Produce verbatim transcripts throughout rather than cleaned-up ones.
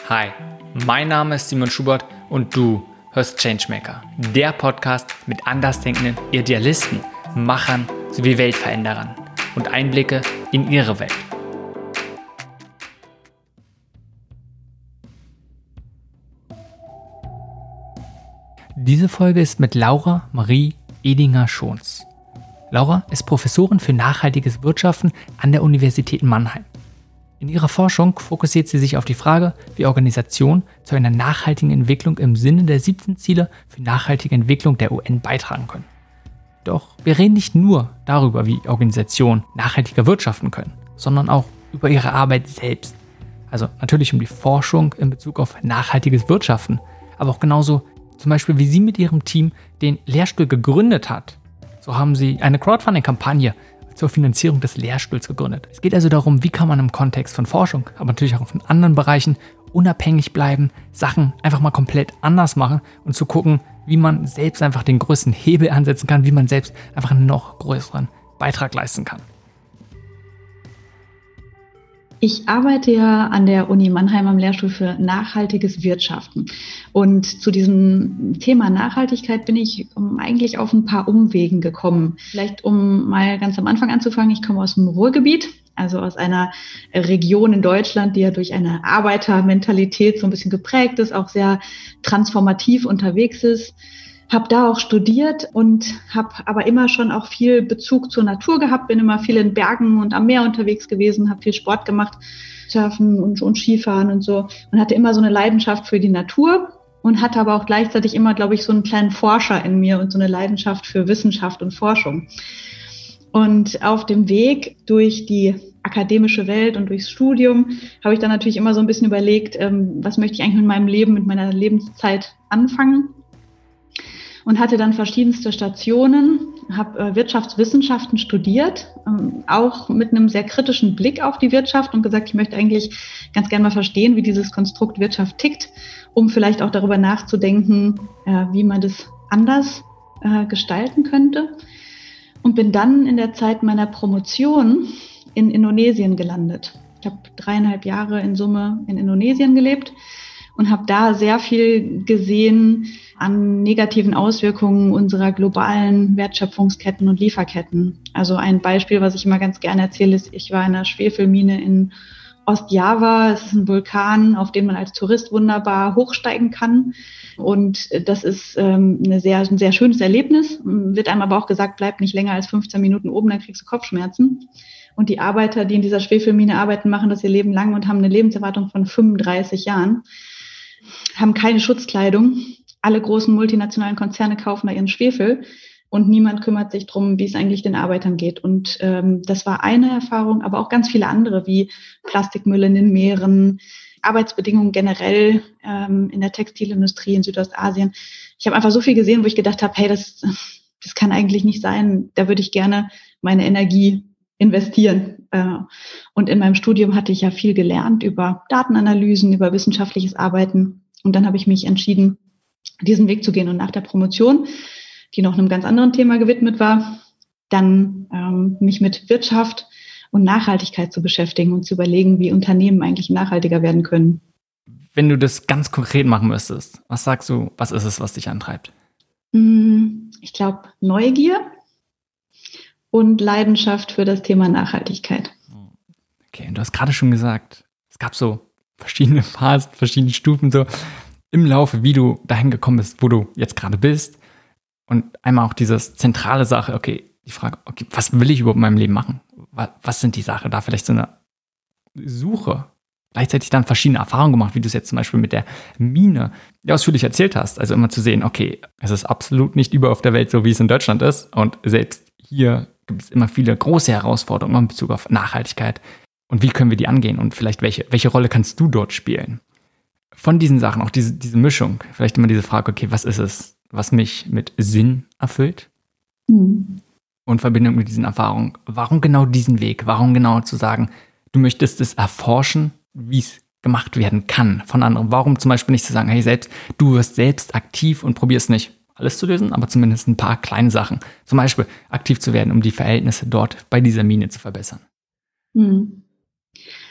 Hi, mein Name ist Simon Schubert und du hörst Changemaker, der Podcast mit andersdenkenden Idealisten, Machern sowie Weltveränderern und Einblicke in ihre Welt. Diese Folge ist mit Laura Marie Edinger-Schons. Laura ist Professorin für nachhaltiges Wirtschaften an der Universität Mannheim. In ihrer Forschung fokussiert sie sich auf die Frage, wie Organisationen zu einer nachhaltigen Entwicklung im Sinne der siebzehn Ziele für nachhaltige Entwicklung der U N beitragen können. Doch wir reden nicht nur darüber, wie Organisationen nachhaltiger wirtschaften können, sondern auch über ihre Arbeit selbst. Also natürlich um die Forschung in Bezug auf nachhaltiges Wirtschaften, aber auch genauso zum Beispiel, wie sie mit ihrem Team den Lehrstuhl gegründet hat. So haben sie eine Crowdfunding-Kampagne zur Finanzierung des Lehrstuhls gegründet. Es geht also darum, wie kann man im Kontext von Forschung, aber natürlich auch in anderen Bereichen unabhängig bleiben, Sachen einfach mal komplett anders machen und zu gucken, wie man selbst einfach den größten Hebel ansetzen kann, wie man selbst einfach einen noch größeren Beitrag leisten kann. Ich arbeite ja an der Uni Mannheim am Lehrstuhl für nachhaltiges Wirtschaften. Und zu diesem Thema Nachhaltigkeit bin ich eigentlich auf ein paar Umwegen gekommen. Vielleicht um mal ganz am Anfang anzufangen, ich komme aus dem Ruhrgebiet, also aus einer Region in Deutschland, die ja durch eine Arbeitermentalität so ein bisschen geprägt ist, auch sehr transformativ unterwegs ist. Habe da auch studiert und habe aber immer schon auch viel Bezug zur Natur gehabt, bin immer viel in Bergen und am Meer unterwegs gewesen, habe viel Sport gemacht, Surfen und, und Skifahren und so und hatte immer so eine Leidenschaft für die Natur und hatte aber auch gleichzeitig immer, glaube ich, so einen kleinen Forscher in mir und so eine Leidenschaft für Wissenschaft und Forschung. Und auf dem Weg durch die akademische Welt und durchs Studium habe ich dann natürlich immer so ein bisschen überlegt, ähm, was möchte ich eigentlich mit meinem Leben, mit meiner Lebenszeit anfangen? Und hatte dann verschiedenste Stationen, habe äh, Wirtschaftswissenschaften studiert, ähm, auch mit einem sehr kritischen Blick auf die Wirtschaft und gesagt, ich möchte eigentlich ganz gerne mal verstehen, wie dieses Konstrukt Wirtschaft tickt, um vielleicht auch darüber nachzudenken, äh, wie man das anders äh, gestalten könnte. Und bin dann in der Zeit meiner Promotion in Indonesien gelandet. Ich habe dreieinhalb Jahre in Summe in Indonesien gelebt und habe da sehr viel gesehen an negativen Auswirkungen unserer globalen Wertschöpfungsketten und Lieferketten. Also ein Beispiel, was ich immer ganz gerne erzähle, ist, ich war in einer Schwefelmine in Ostjava. Es ist ein Vulkan, auf den man als Tourist wunderbar hochsteigen kann. Und das ist ähm, eine sehr, ein sehr schönes Erlebnis. Wird einem aber auch gesagt, bleib nicht länger als fünfzehn Minuten oben, dann kriegst du Kopfschmerzen. Und die Arbeiter, die in dieser Schwefelmine arbeiten, machen das ihr Leben lang und haben eine Lebenserwartung von fünfunddreißig Jahren, haben keine Schutzkleidung. Alle großen multinationalen Konzerne kaufen da ihren Schwefel und niemand kümmert sich drum, wie es eigentlich den Arbeitern geht. Und ähm, das war eine Erfahrung, aber auch ganz viele andere, wie Plastikmüll in den Meeren, Arbeitsbedingungen generell ähm, in der Textilindustrie in Südostasien. Ich habe einfach so viel gesehen, wo ich gedacht habe, hey, das, das kann eigentlich nicht sein. Da würde ich gerne meine Energie investieren. Und in meinem Studium hatte ich ja viel gelernt über Datenanalysen, über wissenschaftliches Arbeiten. Und dann habe ich mich entschieden, diesen Weg zu gehen. Und nach der Promotion, die noch einem ganz anderen Thema gewidmet war, dann ähm, mich mit Wirtschaft und Nachhaltigkeit zu beschäftigen und zu überlegen, wie Unternehmen eigentlich nachhaltiger werden können. Wenn du das ganz konkret machen müsstest, was sagst du, was ist es, was dich antreibt? Ich glaube, Neugier und Leidenschaft für das Thema Nachhaltigkeit. Okay, und du hast gerade schon gesagt, es gab so verschiedene Phasen, verschiedene Stufen so im Laufe, wie du dahin gekommen bist, wo du jetzt gerade bist. Und einmal auch diese zentrale Sache, okay, die Frage, okay, was will ich überhaupt in meinem Leben machen? Was, was sind die Sachen? Da vielleicht so eine Suche. Gleichzeitig dann verschiedene Erfahrungen gemacht, wie du es jetzt zum Beispiel mit der Mine ja ausführlich erzählt hast. Also immer zu sehen, okay, es ist absolut nicht überall auf der Welt so, wie es in Deutschland ist. Und selbst hier gibt es immer viele große Herausforderungen in Bezug auf Nachhaltigkeit. Und wie können wir die angehen? Und vielleicht, welche, welche Rolle kannst du dort spielen? Von diesen Sachen, auch diese, diese Mischung, vielleicht immer diese Frage, okay, was ist es, was mich mit Sinn erfüllt? Mhm. Und Verbindung mit diesen Erfahrungen. Warum genau diesen Weg? Warum genau zu sagen, du möchtest es erforschen, wie es gemacht werden kann von anderen? Warum zum Beispiel nicht zu sagen, hey, selbst, du wirst selbst aktiv und probierst nicht alles zu lösen, aber zumindest ein paar kleine Sachen. Zum Beispiel aktiv zu werden, um die Verhältnisse dort bei dieser Mine zu verbessern. Mhm.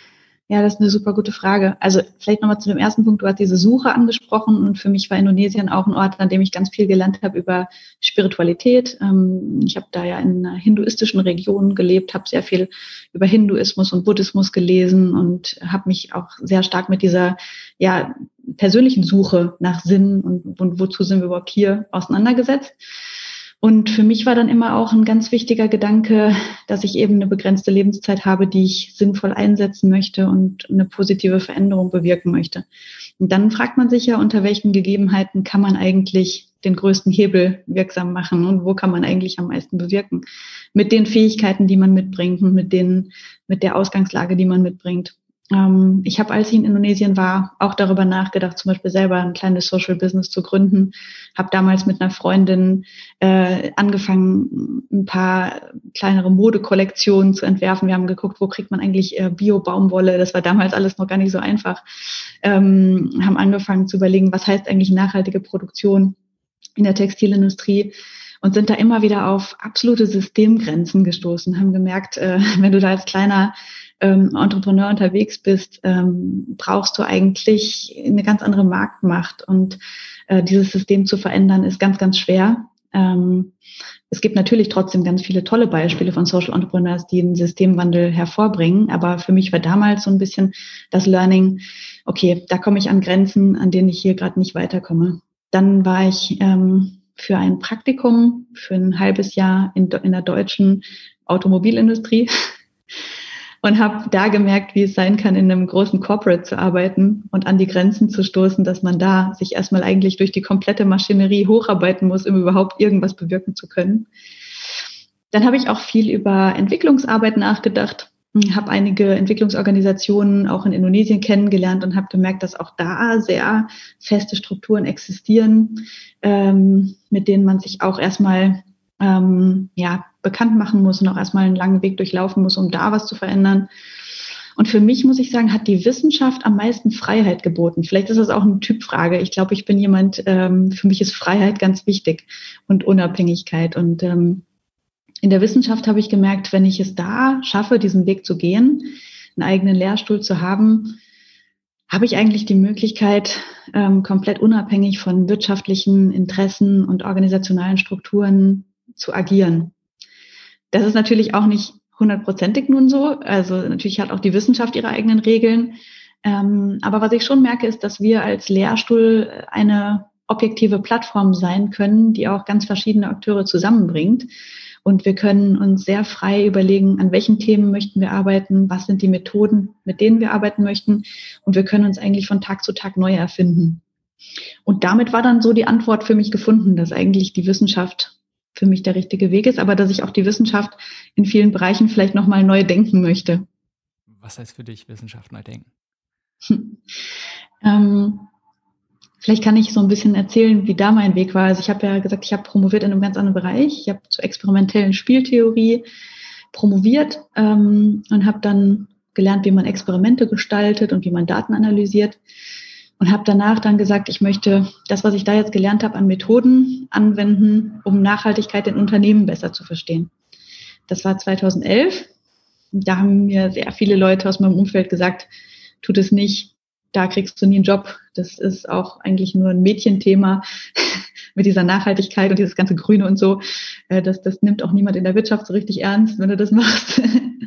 Ja, das ist eine super gute Frage. Also vielleicht nochmal zu dem ersten Punkt. Du hast diese Suche angesprochen und für mich war Indonesien auch ein Ort, an dem ich ganz viel gelernt habe über Spiritualität. Ich habe da ja in einer hinduistischen Region gelebt, habe sehr viel über Hinduismus und Buddhismus gelesen und habe mich auch sehr stark mit dieser ja persönlichen Suche nach Sinn und, und wozu sind wir überhaupt hier auseinandergesetzt. Und für mich war dann immer auch ein ganz wichtiger Gedanke, dass ich eben eine begrenzte Lebenszeit habe, die ich sinnvoll einsetzen möchte und eine positive Veränderung bewirken möchte. Und dann fragt man sich ja, unter welchen Gegebenheiten kann man eigentlich den größten Hebel wirksam machen und wo kann man eigentlich am meisten bewirken? Mit den Fähigkeiten, die man mitbringt und mit den, mit der Ausgangslage, die man mitbringt. Ähm, ich habe, als ich in Indonesien war, auch darüber nachgedacht, zum Beispiel selber ein kleines Social Business zu gründen. Habe damals mit einer Freundin äh, angefangen, ein paar kleinere Modekollektionen zu entwerfen. Wir haben geguckt, wo kriegt man eigentlich äh, Bio-Baumwolle. Das war damals alles noch gar nicht so einfach. Ähm, haben angefangen zu überlegen, was heißt eigentlich nachhaltige Produktion in der Textilindustrie. Und sind da immer wieder auf absolute Systemgrenzen gestoßen, haben gemerkt, äh, wenn du da als kleiner ähm, Entrepreneur unterwegs bist, ähm, brauchst du eigentlich eine ganz andere Marktmacht. Und äh, dieses System zu verändern, ist ganz, ganz schwer. Ähm, es gibt natürlich trotzdem ganz viele tolle Beispiele von Social Entrepreneurs, die einen Systemwandel hervorbringen. Aber für mich war damals so ein bisschen das Learning, okay, da komme ich an Grenzen, an denen ich hier gerade nicht weiterkomme. Dann war ich ähm, für ein Praktikum für ein halbes Jahr in, in der deutschen Automobilindustrie und habe da gemerkt, wie es sein kann, in einem großen Corporate zu arbeiten und an die Grenzen zu stoßen, dass man da sich erstmal eigentlich durch die komplette Maschinerie hocharbeiten muss, um überhaupt irgendwas bewirken zu können. Dann habe ich auch viel über Entwicklungsarbeit nachgedacht, habe einige Entwicklungsorganisationen auch in Indonesien kennengelernt und habe gemerkt, dass auch da sehr feste Strukturen existieren, ähm, mit denen man sich auch erstmal ähm, ja, bekannt machen muss und auch erstmal einen langen Weg durchlaufen muss, um da was zu verändern. Und für mich, muss ich sagen, hat die Wissenschaft am meisten Freiheit geboten. Vielleicht ist das auch eine Typfrage. Ich glaube, ich bin jemand, ähm, für mich ist Freiheit ganz wichtig und Unabhängigkeit. Und ähm, in der Wissenschaft habe ich gemerkt, wenn ich es da schaffe, diesen Weg zu gehen, einen eigenen Lehrstuhl zu haben, habe ich eigentlich die Möglichkeit, ähm, komplett unabhängig von wirtschaftlichen Interessen und organisationalen Strukturen zu agieren. Das ist natürlich auch nicht hundertprozentig nun so. Also natürlich hat auch die Wissenschaft ihre eigenen Regeln. Ähm, aber was ich schon merke, ist, dass wir als Lehrstuhl eine objektive Plattform sein können, die auch ganz verschiedene Akteure zusammenbringt. Und wir können uns sehr frei überlegen, an welchen Themen möchten wir arbeiten, was sind die Methoden, mit denen wir arbeiten möchten. Und wir können uns eigentlich von Tag zu Tag neu erfinden. Und damit war dann so die Antwort für mich gefunden, dass eigentlich die Wissenschaft für mich der richtige Weg ist, aber dass ich auch die Wissenschaft in vielen Bereichen vielleicht nochmal neu denken möchte. Was heißt für dich Wissenschaft neu denken? Hm. Ähm, vielleicht kann ich so ein bisschen erzählen, wie da mein Weg war. Also ich habe ja gesagt, ich habe promoviert in einem ganz anderen Bereich. Ich habe zur experimentellen Spieltheorie promoviert ähm, und habe dann gelernt, wie man Experimente gestaltet und wie man Daten analysiert. Und habe danach dann gesagt, ich möchte das, was ich da jetzt gelernt habe, an Methoden anwenden, um Nachhaltigkeit in Unternehmen besser zu verstehen. Das war zweitausendelf. Da haben mir sehr viele Leute aus meinem Umfeld gesagt, tut es nicht, da kriegst du nie einen Job. Das ist auch eigentlich nur ein Mädchenthema mit dieser Nachhaltigkeit und dieses ganze Grüne und so. Das, das nimmt auch niemand in der Wirtschaft so richtig ernst, wenn du das machst.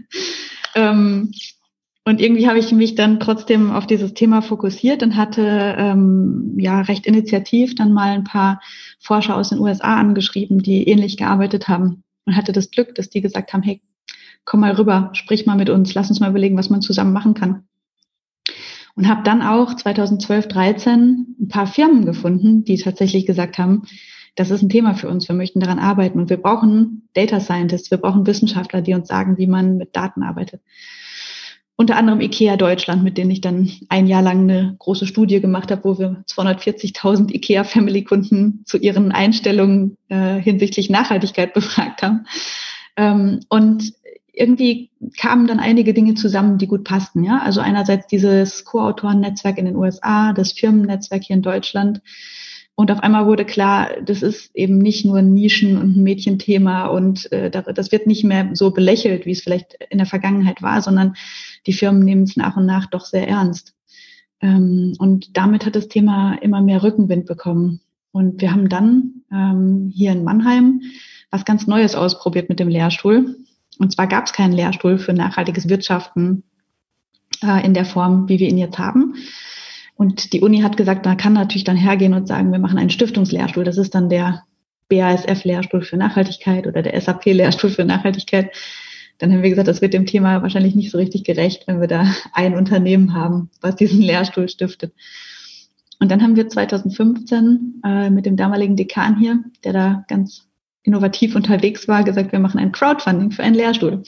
ähm, Und irgendwie habe ich mich dann trotzdem auf dieses Thema fokussiert und hatte ähm, ja recht initiativ dann mal ein paar Forscher aus den U S A angeschrieben, die ähnlich gearbeitet haben. Und hatte das Glück, dass die gesagt haben, hey, komm mal rüber, sprich mal mit uns, lass uns mal überlegen, was man zusammen machen kann. Und habe dann auch zweitausendzwölf, dreizehn ein paar Firmen gefunden, die tatsächlich gesagt haben, das ist ein Thema für uns, wir möchten daran arbeiten. Und wir brauchen Data Scientists, wir brauchen Wissenschaftler, die uns sagen, wie man mit Daten arbeitet. Unter anderem IKEA Deutschland, mit denen ich dann ein Jahr lang eine große Studie gemacht habe, wo wir zweihundertvierzigtausend IKEA-Family-Kunden zu ihren Einstellungen äh, hinsichtlich Nachhaltigkeit befragt haben. Ähm, und irgendwie kamen dann einige Dinge zusammen, die gut passten. Ja? Also einerseits dieses Co-Autoren-Netzwerk in den U S A, das Firmennetzwerk hier in Deutschland Und auf einmal wurde klar, das ist eben nicht nur ein Nischen- und ein Mädchenthema und äh, das wird nicht mehr so belächelt, wie es vielleicht in der Vergangenheit war, sondern die Firmen nehmen es nach und nach doch sehr ernst. Ähm, und damit hat das Thema immer mehr Rückenwind bekommen. Und wir haben dann ähm, hier in Mannheim was ganz Neues ausprobiert mit dem Lehrstuhl. Und zwar gab es keinen Lehrstuhl für nachhaltiges Wirtschaften äh, in der Form, wie wir ihn jetzt haben. Und die Uni hat gesagt, man kann natürlich dann hergehen und sagen, wir machen einen Stiftungslehrstuhl. Das ist dann der B A S F-Lehrstuhl für Nachhaltigkeit oder der S A P-Lehrstuhl für Nachhaltigkeit. Dann haben wir gesagt, das wird dem Thema wahrscheinlich nicht so richtig gerecht, wenn wir da ein Unternehmen haben, was diesen Lehrstuhl stiftet. Und dann haben wir zwanzig fünfzehn äh, mit dem damaligen Dekan hier, der da ganz innovativ unterwegs war, gesagt, wir machen ein Crowdfunding für einen Lehrstuhl.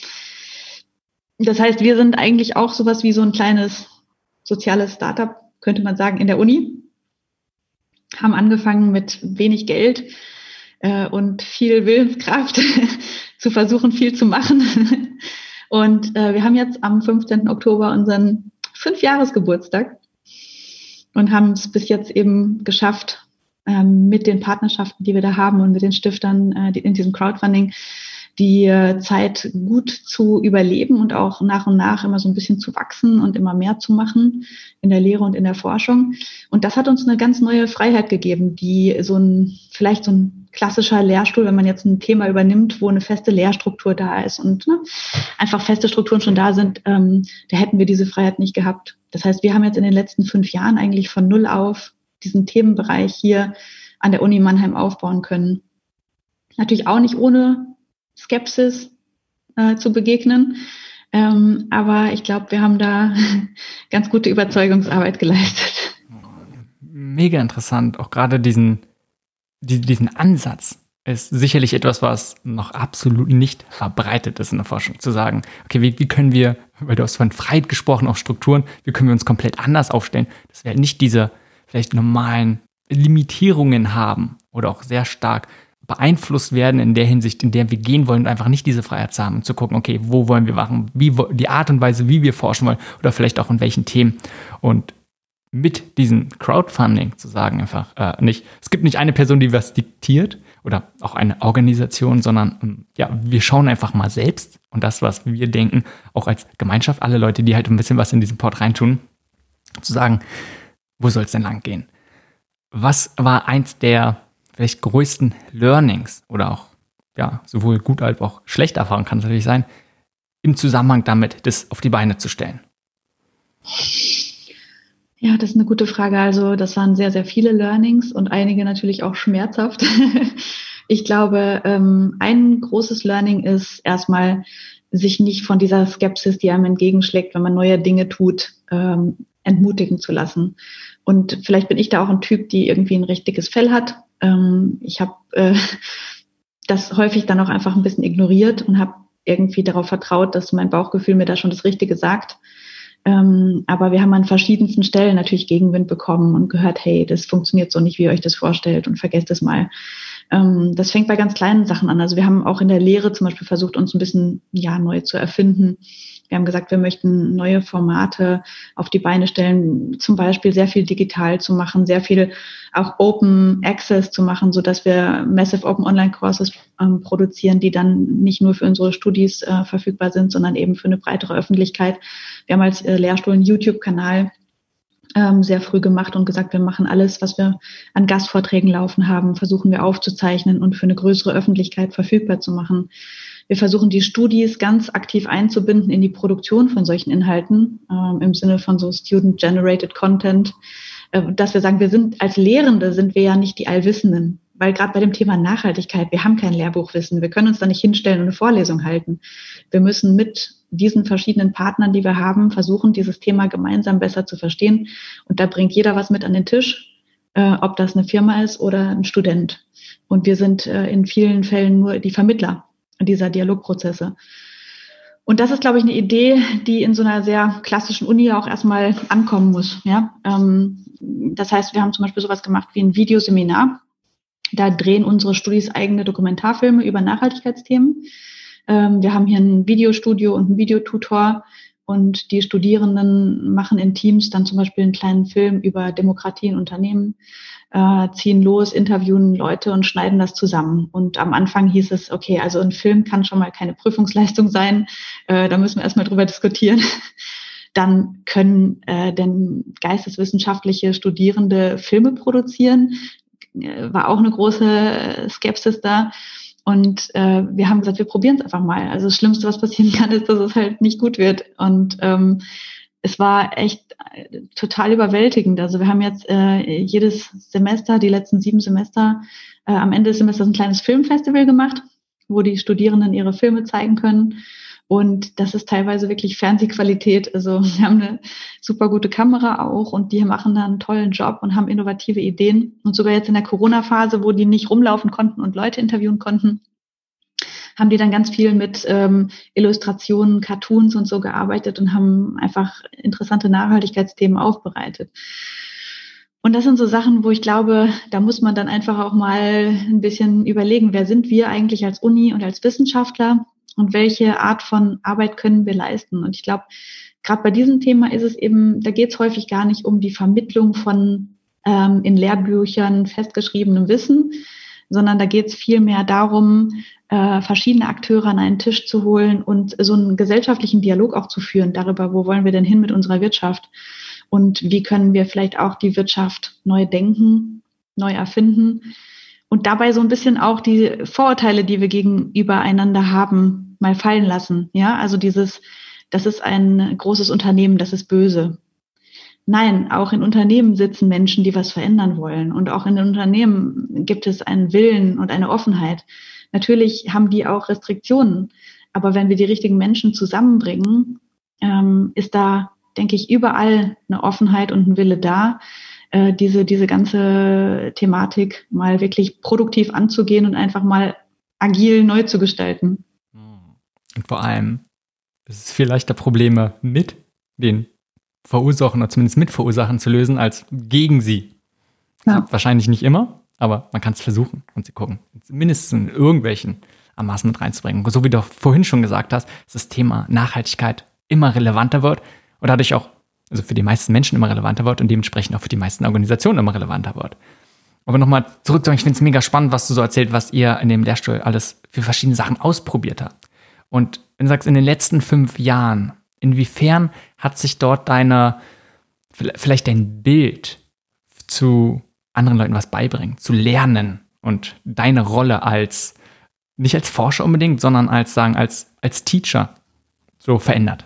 Das heißt, wir sind eigentlich auch sowas wie so ein kleines soziales Startup, könnte man sagen, in der Uni, haben angefangen mit wenig Geld äh, und viel Willenskraft zu versuchen, viel zu machen. Und äh, wir haben jetzt am fünfzehnten Oktober unseren Fünfjahresgeburtstag und haben es bis jetzt eben geschafft, ähm, mit den Partnerschaften, die wir da haben und mit den Stiftern äh, die, in diesem Crowdfunding, die äh, Zeit gut zu überleben und auch nach und nach immer so ein bisschen zu wachsen und immer mehr zu machen in der Lehre und in der Forschung. Und das hat uns eine ganz neue Freiheit gegeben, die so ein, vielleicht so ein klassischer Lehrstuhl, wenn man jetzt ein Thema übernimmt, wo eine feste Lehrstruktur da ist und ne, einfach feste Strukturen schon da sind, ähm, da hätten wir diese Freiheit nicht gehabt. Das heißt, wir haben jetzt in den letzten fünf Jahren eigentlich von null auf diesen Themenbereich hier an der Uni Mannheim aufbauen können. Natürlich auch nicht ohne Skepsis äh, zu begegnen. Ähm, aber ich glaube, wir haben da ganz gute Überzeugungsarbeit geleistet. Mega interessant. Auch gerade diesen, die, diesen Ansatz ist sicherlich etwas, was noch absolut nicht verbreitet ist in der Forschung. Zu sagen, okay, wie, wie können wir, weil du hast von Freiheit gesprochen, auch Strukturen, wie können wir uns komplett anders aufstellen, dass wir halt nicht diese vielleicht normalen Limitierungen haben oder auch sehr stark beeinflusst werden in der Hinsicht, in der wir gehen wollen und einfach nicht diese Freiheit haben und zu gucken, okay, wo wollen wir machen, wie die Art und Weise, wie wir forschen wollen oder vielleicht auch in welchen Themen. Und mit diesem Crowdfunding zu sagen einfach äh, nicht, es gibt nicht eine Person, die was diktiert oder auch eine Organisation, sondern ja, wir schauen einfach mal selbst und das, was wir denken, auch als Gemeinschaft, alle Leute, die halt ein bisschen was in diesen Port reintun, zu sagen, wo soll es denn lang gehen? Was war eins der vielleicht größten Learnings oder auch, ja, sowohl gut als auch schlechte Erfahrungen kann es natürlich sein, im Zusammenhang damit, das auf die Beine zu stellen? Ja, das ist eine gute Frage. Also das waren sehr, sehr viele Learnings und einige natürlich auch schmerzhaft. Ich glaube, ähm, ein großes Learning ist erstmal, sich nicht von dieser Skepsis, die einem entgegenschlägt, wenn man neue Dinge tut, ähm, entmutigen zu lassen. Und vielleicht bin ich da auch ein Typ, die irgendwie ein richtiges Fell hat. Ähm, ich habe äh, das häufig dann auch einfach ein bisschen ignoriert und habe irgendwie darauf vertraut, dass mein Bauchgefühl mir da schon das Richtige sagt. Ähm, aber wir haben an verschiedensten Stellen natürlich Gegenwind bekommen und gehört, hey, das funktioniert so nicht, wie ihr euch das vorstellt und vergesst es mal. Ähm, das fängt bei ganz kleinen Sachen an. Also wir haben auch in der Lehre zum Beispiel versucht, uns ein bisschen ja neu zu erfinden. Wir haben gesagt, wir möchten neue Formate auf die Beine stellen, zum Beispiel sehr viel digital zu machen, sehr viel auch Open Access zu machen, so dass wir Massive Open Online Courses ähm, produzieren, die dann nicht nur für unsere Studis äh, verfügbar sind, sondern eben für eine breitere Öffentlichkeit. Wir haben als äh, Lehrstuhl einen YouTube-Kanal ähm, sehr früh gemacht und gesagt, wir machen alles, was wir an Gastvorträgen laufen haben, versuchen wir aufzuzeichnen und für eine größere Öffentlichkeit verfügbar zu machen. Wir versuchen, die Studis ganz aktiv einzubinden in die Produktion von solchen Inhalten, ähm, im Sinne von so Student-Generated Content, äh, dass wir sagen, wir sind als Lehrende sind wir ja nicht die Allwissenden, weil gerade bei dem Thema Nachhaltigkeit, wir haben kein Lehrbuchwissen, wir können uns da nicht hinstellen und eine Vorlesung halten. Wir müssen mit diesen verschiedenen Partnern, die wir haben, versuchen, dieses Thema gemeinsam besser zu verstehen. Und da bringt jeder was mit an den Tisch, äh, ob das eine Firma ist oder ein Student. Und wir sind äh, in vielen Fällen nur die Vermittler dieser Dialogprozesse. Und das ist, glaube ich, eine Idee, die in so einer sehr klassischen Uni auch erstmal ankommen muss. Ja? Ähm, das heißt, wir haben zum Beispiel sowas gemacht wie ein Videoseminar. Da drehen unsere Studis eigene Dokumentarfilme über Nachhaltigkeitsthemen. Ähm, wir haben hier ein Videostudio und einen Videotutor und die Studierenden machen in Teams dann zum Beispiel einen kleinen Film über Demokratie in Unternehmen, äh, ziehen los, interviewen Leute und schneiden das zusammen. Und am Anfang hieß es, okay, also ein Film kann schon mal keine Prüfungsleistung sein, äh, da müssen wir erstmal drüber diskutieren. Dann können äh, denn geisteswissenschaftliche Studierende Filme produzieren. Äh, war auch eine große Skepsis da. Und äh, wir haben gesagt, wir probieren es einfach mal. Also das Schlimmste, was passieren kann, ist, dass es halt nicht gut wird. Und ähm, es war echt äh, total überwältigend. Also wir haben jetzt äh, jedes Semester, die letzten sieben Semester, äh, am Ende des Semesters ein kleines Filmfestival gemacht, wo die Studierenden ihre Filme zeigen können. Und das ist teilweise wirklich Fernsehqualität. Also wir haben eine super gute Kamera auch und die machen da einen tollen Job und haben innovative Ideen. Und sogar jetzt in der Corona-Phase, wo die nicht rumlaufen konnten und Leute interviewen konnten, haben die dann ganz viel mit ähm, Illustrationen, Cartoons und so gearbeitet und haben einfach interessante Nachhaltigkeitsthemen aufbereitet. Und das sind so Sachen, wo ich glaube, da muss man dann einfach auch mal ein bisschen überlegen, wer sind wir eigentlich als Uni und als Wissenschaftler? Und welche Art von Arbeit können wir leisten? Und ich glaube, gerade bei diesem Thema ist es eben, da geht es häufig gar nicht um die Vermittlung von ähm, in Lehrbüchern festgeschriebenem Wissen, sondern da geht es vielmehr darum, äh, verschiedene Akteure an einen Tisch zu holen und so einen gesellschaftlichen Dialog auch zu führen darüber, wo wollen wir denn hin mit unserer Wirtschaft und wie können wir vielleicht auch die Wirtschaft neu denken, neu erfinden. Und dabei so ein bisschen auch die Vorurteile, die wir gegenüber einander haben, mal fallen lassen. Ja, also dieses, das ist ein großes Unternehmen, das ist böse. Nein, auch in Unternehmen sitzen Menschen, die was verändern wollen. Und auch in den Unternehmen gibt es einen Willen und eine Offenheit. Natürlich haben die auch Restriktionen. Aber wenn wir die richtigen Menschen zusammenbringen, ähm, ist da, denke ich, überall eine Offenheit und ein Wille da, diese, diese ganze Thematik mal wirklich produktiv anzugehen und einfach mal agil neu zu gestalten. Und vor allem ist es viel leichter, Probleme mit den Verursachern oder zumindest mit Verursachen zu lösen, als gegen sie. Ja. Wahrscheinlich nicht immer, aber man kann es versuchen und sie gucken. Mindestens in irgendwelchen Maßen mit reinzubringen. Und so wie du vorhin schon gesagt hast, dass das Thema Nachhaltigkeit immer relevanter wird und dadurch auch also für die meisten Menschen immer relevanter wird und dementsprechend auch für die meisten Organisationen immer relevanter wird. Aber nochmal zurück zu, ich finde es mega spannend, was du so erzählt, was ihr in dem Lehrstuhl alles für verschiedene Sachen ausprobiert habt. Und wenn du sagst, in den letzten fünf Jahren, inwiefern hat sich dort deine, vielleicht dein Bild zu anderen Leuten was beibringen, zu lernen und deine Rolle als, nicht als Forscher unbedingt, sondern als, sagen, als, als Teacher so verändert?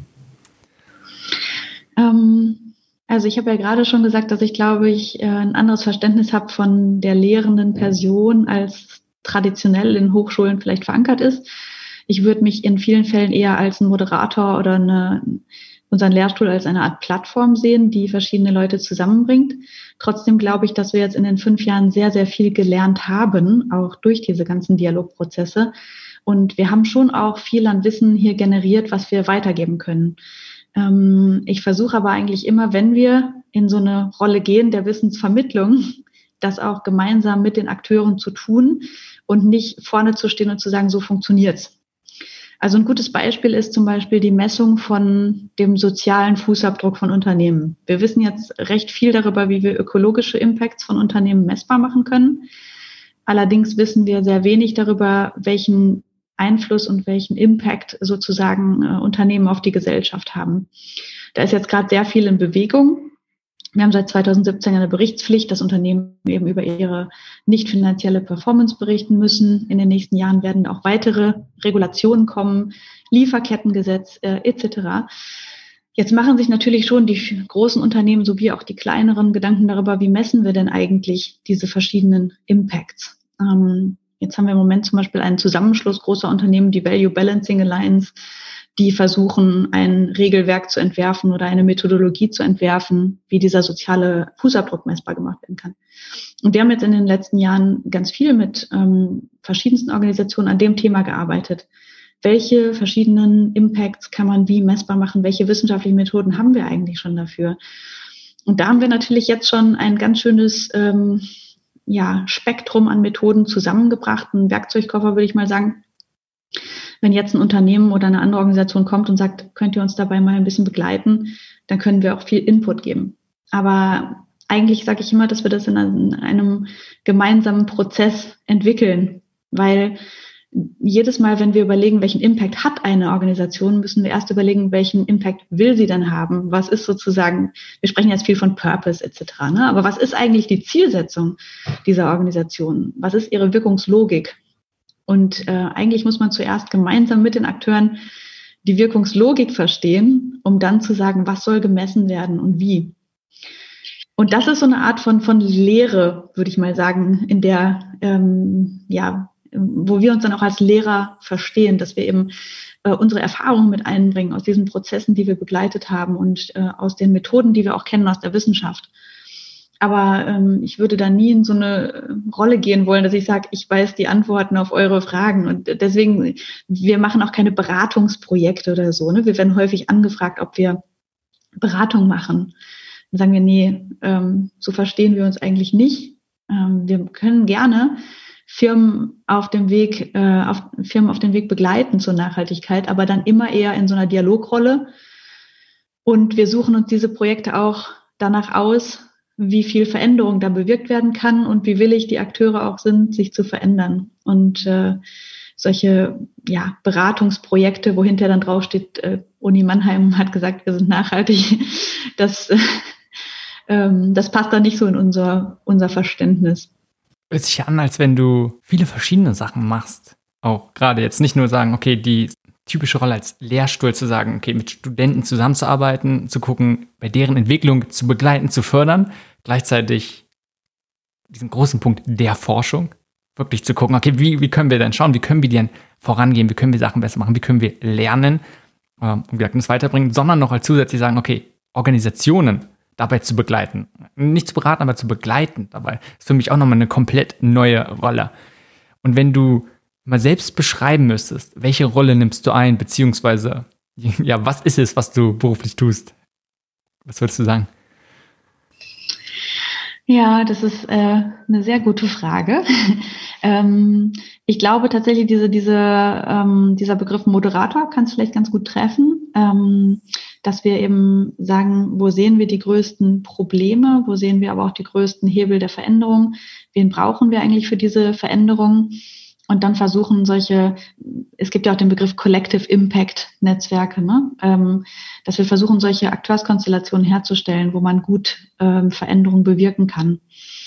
Also ich habe ja gerade schon gesagt, dass ich glaube, ich ein anderes Verständnis habe von der lehrenden Person, als traditionell in Hochschulen vielleicht verankert ist. Ich würde mich in vielen Fällen eher als ein Moderator oder eine, unseren Lehrstuhl als eine Art Plattform sehen, die verschiedene Leute zusammenbringt. Trotzdem glaube ich, dass wir jetzt in den fünf Jahren sehr, sehr viel gelernt haben, auch durch diese ganzen Dialogprozesse. Und wir haben schon auch viel an Wissen hier generiert, was wir weitergeben können. Ich versuche aber eigentlich immer, wenn wir in so eine Rolle gehen der Wissensvermittlung, das auch gemeinsam mit den Akteuren zu tun und nicht vorne zu stehen und zu sagen, so funktioniert's. Also ein gutes Beispiel ist zum Beispiel die Messung von dem sozialen Fußabdruck von Unternehmen. Wir wissen jetzt recht viel darüber, wie wir ökologische Impacts von Unternehmen messbar machen können. Allerdings wissen wir sehr wenig darüber, welchen Einfluss und welchen Impact sozusagen äh, Unternehmen auf die Gesellschaft haben. Da ist jetzt gerade sehr viel in Bewegung. Wir haben seit zweitausendsiebzehn eine Berichtspflicht, dass Unternehmen eben über ihre nicht finanzielle Performance berichten müssen. In den nächsten Jahren werden auch weitere Regulationen kommen, Lieferkettengesetz äh, et cetera. Jetzt machen sich natürlich schon die großen Unternehmen sowie auch die kleineren Gedanken darüber, wie messen wir denn eigentlich diese verschiedenen Impacts. Ähm, Jetzt haben wir im Moment zum Beispiel einen Zusammenschluss großer Unternehmen, die Value Balancing Alliance, die versuchen, ein Regelwerk zu entwerfen oder eine Methodologie zu entwerfen, wie dieser soziale Fußabdruck messbar gemacht werden kann. Und wir haben jetzt in den letzten Jahren ganz viel mit ähm, verschiedensten Organisationen an dem Thema gearbeitet. Welche verschiedenen Impacts kann man wie messbar machen? Welche wissenschaftlichen Methoden haben wir eigentlich schon dafür? Und da haben wir natürlich jetzt schon ein ganz schönes ähm, ja, Spektrum an Methoden zusammengebracht, ein Werkzeugkoffer, würde ich mal sagen, wenn jetzt ein Unternehmen oder eine andere Organisation kommt und sagt, könnt ihr uns dabei mal ein bisschen begleiten, dann können wir auch viel Input geben. Aber eigentlich sage ich immer, dass wir das in einem gemeinsamen Prozess entwickeln, weil jedes Mal, wenn wir überlegen, welchen Impact hat eine Organisation, müssen wir erst überlegen, welchen Impact will sie denn haben? Was ist sozusagen, wir sprechen jetzt viel von Purpose et cetera, ne? Aber was ist eigentlich die Zielsetzung dieser Organisation? Was ist ihre Wirkungslogik? Und äh, eigentlich muss man zuerst gemeinsam mit den Akteuren die Wirkungslogik verstehen, um dann zu sagen, was soll gemessen werden und wie. Und das ist so eine Art von, von Lehre, würde ich mal sagen, in der, ähm, ja, wo wir uns dann auch als Lehrer verstehen, dass wir eben äh, unsere Erfahrungen mit einbringen aus diesen Prozessen, die wir begleitet haben und äh, aus den Methoden, die wir auch kennen aus der Wissenschaft. Aber ähm, ich würde da nie in so eine Rolle gehen wollen, dass ich sage, ich weiß die Antworten auf eure Fragen. Und deswegen, wir machen auch keine Beratungsprojekte oder so. Ne? Wir werden häufig angefragt, ob wir Beratung machen. Dann sagen wir, nee, ähm, so verstehen wir uns eigentlich nicht. Ähm, wir können gerne Firmen auf dem Weg, äh, auf, Firmen auf dem Weg begleiten zur Nachhaltigkeit, aber dann immer eher in so einer Dialogrolle. Und wir suchen uns diese Projekte auch danach aus, wie viel Veränderung da bewirkt werden kann und wie willig die Akteure auch sind, sich zu verändern. Und äh, solche ja, Beratungsprojekte, wo hinterher dann draufsteht, äh, Uni Mannheim hat gesagt, wir sind nachhaltig, das, äh, ähm, das passt dann nicht so in unser, unser Verständnis. Hört sich an, als wenn du viele verschiedene Sachen machst. Auch gerade jetzt nicht nur sagen, okay, die typische Rolle als Lehrstuhl zu sagen, okay, mit Studenten zusammenzuarbeiten, zu gucken, bei deren Entwicklung zu begleiten, zu fördern, gleichzeitig diesen großen Punkt der Forschung, wirklich zu gucken, okay, wie, wie können wir denn schauen, wie können wir denn vorangehen, wie können wir Sachen besser machen, wie können wir lernen ähm, und wie gesagt, das weiterbringen, sondern noch als zusätzlich sagen, okay, Organisationen dabei zu begleiten. Nicht zu beraten, aber zu begleiten dabei. Ist für mich auch nochmal eine komplett neue Rolle. Und wenn du mal selbst beschreiben müsstest, welche Rolle nimmst du ein, beziehungsweise, ja, was ist es, was du beruflich tust? Was würdest du sagen? Ja, das ist äh, eine sehr gute Frage. ähm, ich glaube tatsächlich, diese, diese, ähm, dieser Begriff Moderator kann es vielleicht ganz gut treffen, ähm, dass wir eben sagen, wo sehen wir die größten Probleme, wo sehen wir aber auch die größten Hebel der Veränderung, wen brauchen wir eigentlich für diese Veränderung? Und dann versuchen solche, es gibt ja auch den Begriff Collective Impact Netzwerke, ne? ähm, dass wir versuchen, solche Akteurskonstellationen herzustellen, wo man gut ähm, Veränderungen bewirken kann.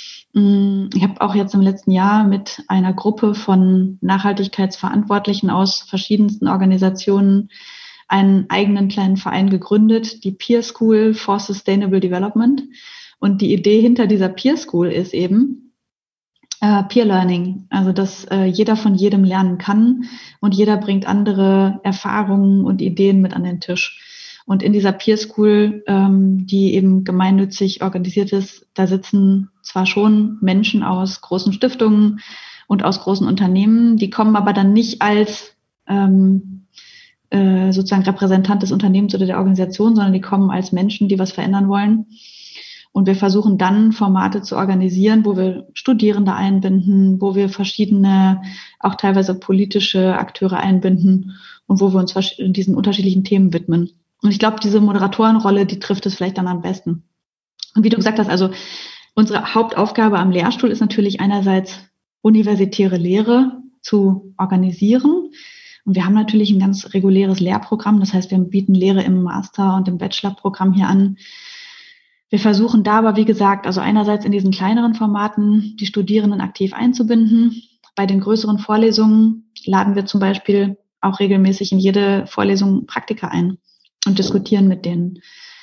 Ich habe auch jetzt im letzten Jahr mit einer Gruppe von Nachhaltigkeitsverantwortlichen aus verschiedensten Organisationen einen eigenen kleinen Verein gegründet, die Peer School for Sustainable Development. Und die Idee hinter dieser Peer School ist eben, Uh, Peer Learning, also dass uh, jeder von jedem lernen kann und jeder bringt andere Erfahrungen und Ideen mit an den Tisch. Und in dieser Peer School, ähm, die eben gemeinnützig organisiert ist, da sitzen zwar schon Menschen aus großen Stiftungen und aus großen Unternehmen, die kommen aber dann nicht als ähm, äh, sozusagen Repräsentant des Unternehmens oder der Organisation, sondern die kommen als Menschen, die was verändern wollen. Und wir versuchen dann Formate zu organisieren, wo wir Studierende einbinden, wo wir verschiedene, auch teilweise politische Akteure einbinden und wo wir uns diesen unterschiedlichen Themen widmen. Und ich glaube, diese Moderatorenrolle, die trifft es vielleicht dann am besten. Und wie du gesagt hast, also unsere Hauptaufgabe am Lehrstuhl ist natürlich einerseits universitäre Lehre zu organisieren. Und wir haben natürlich ein ganz reguläres Lehrprogramm. Das heißt, wir bieten Lehre im Master- und im Bachelorprogramm hier an. Wir versuchen da aber, wie gesagt, also einerseits in diesen kleineren Formaten die Studierenden aktiv einzubinden. Bei den größeren Vorlesungen laden wir zum Beispiel auch regelmäßig in jede Vorlesung Praktiker ein und diskutieren mit denen.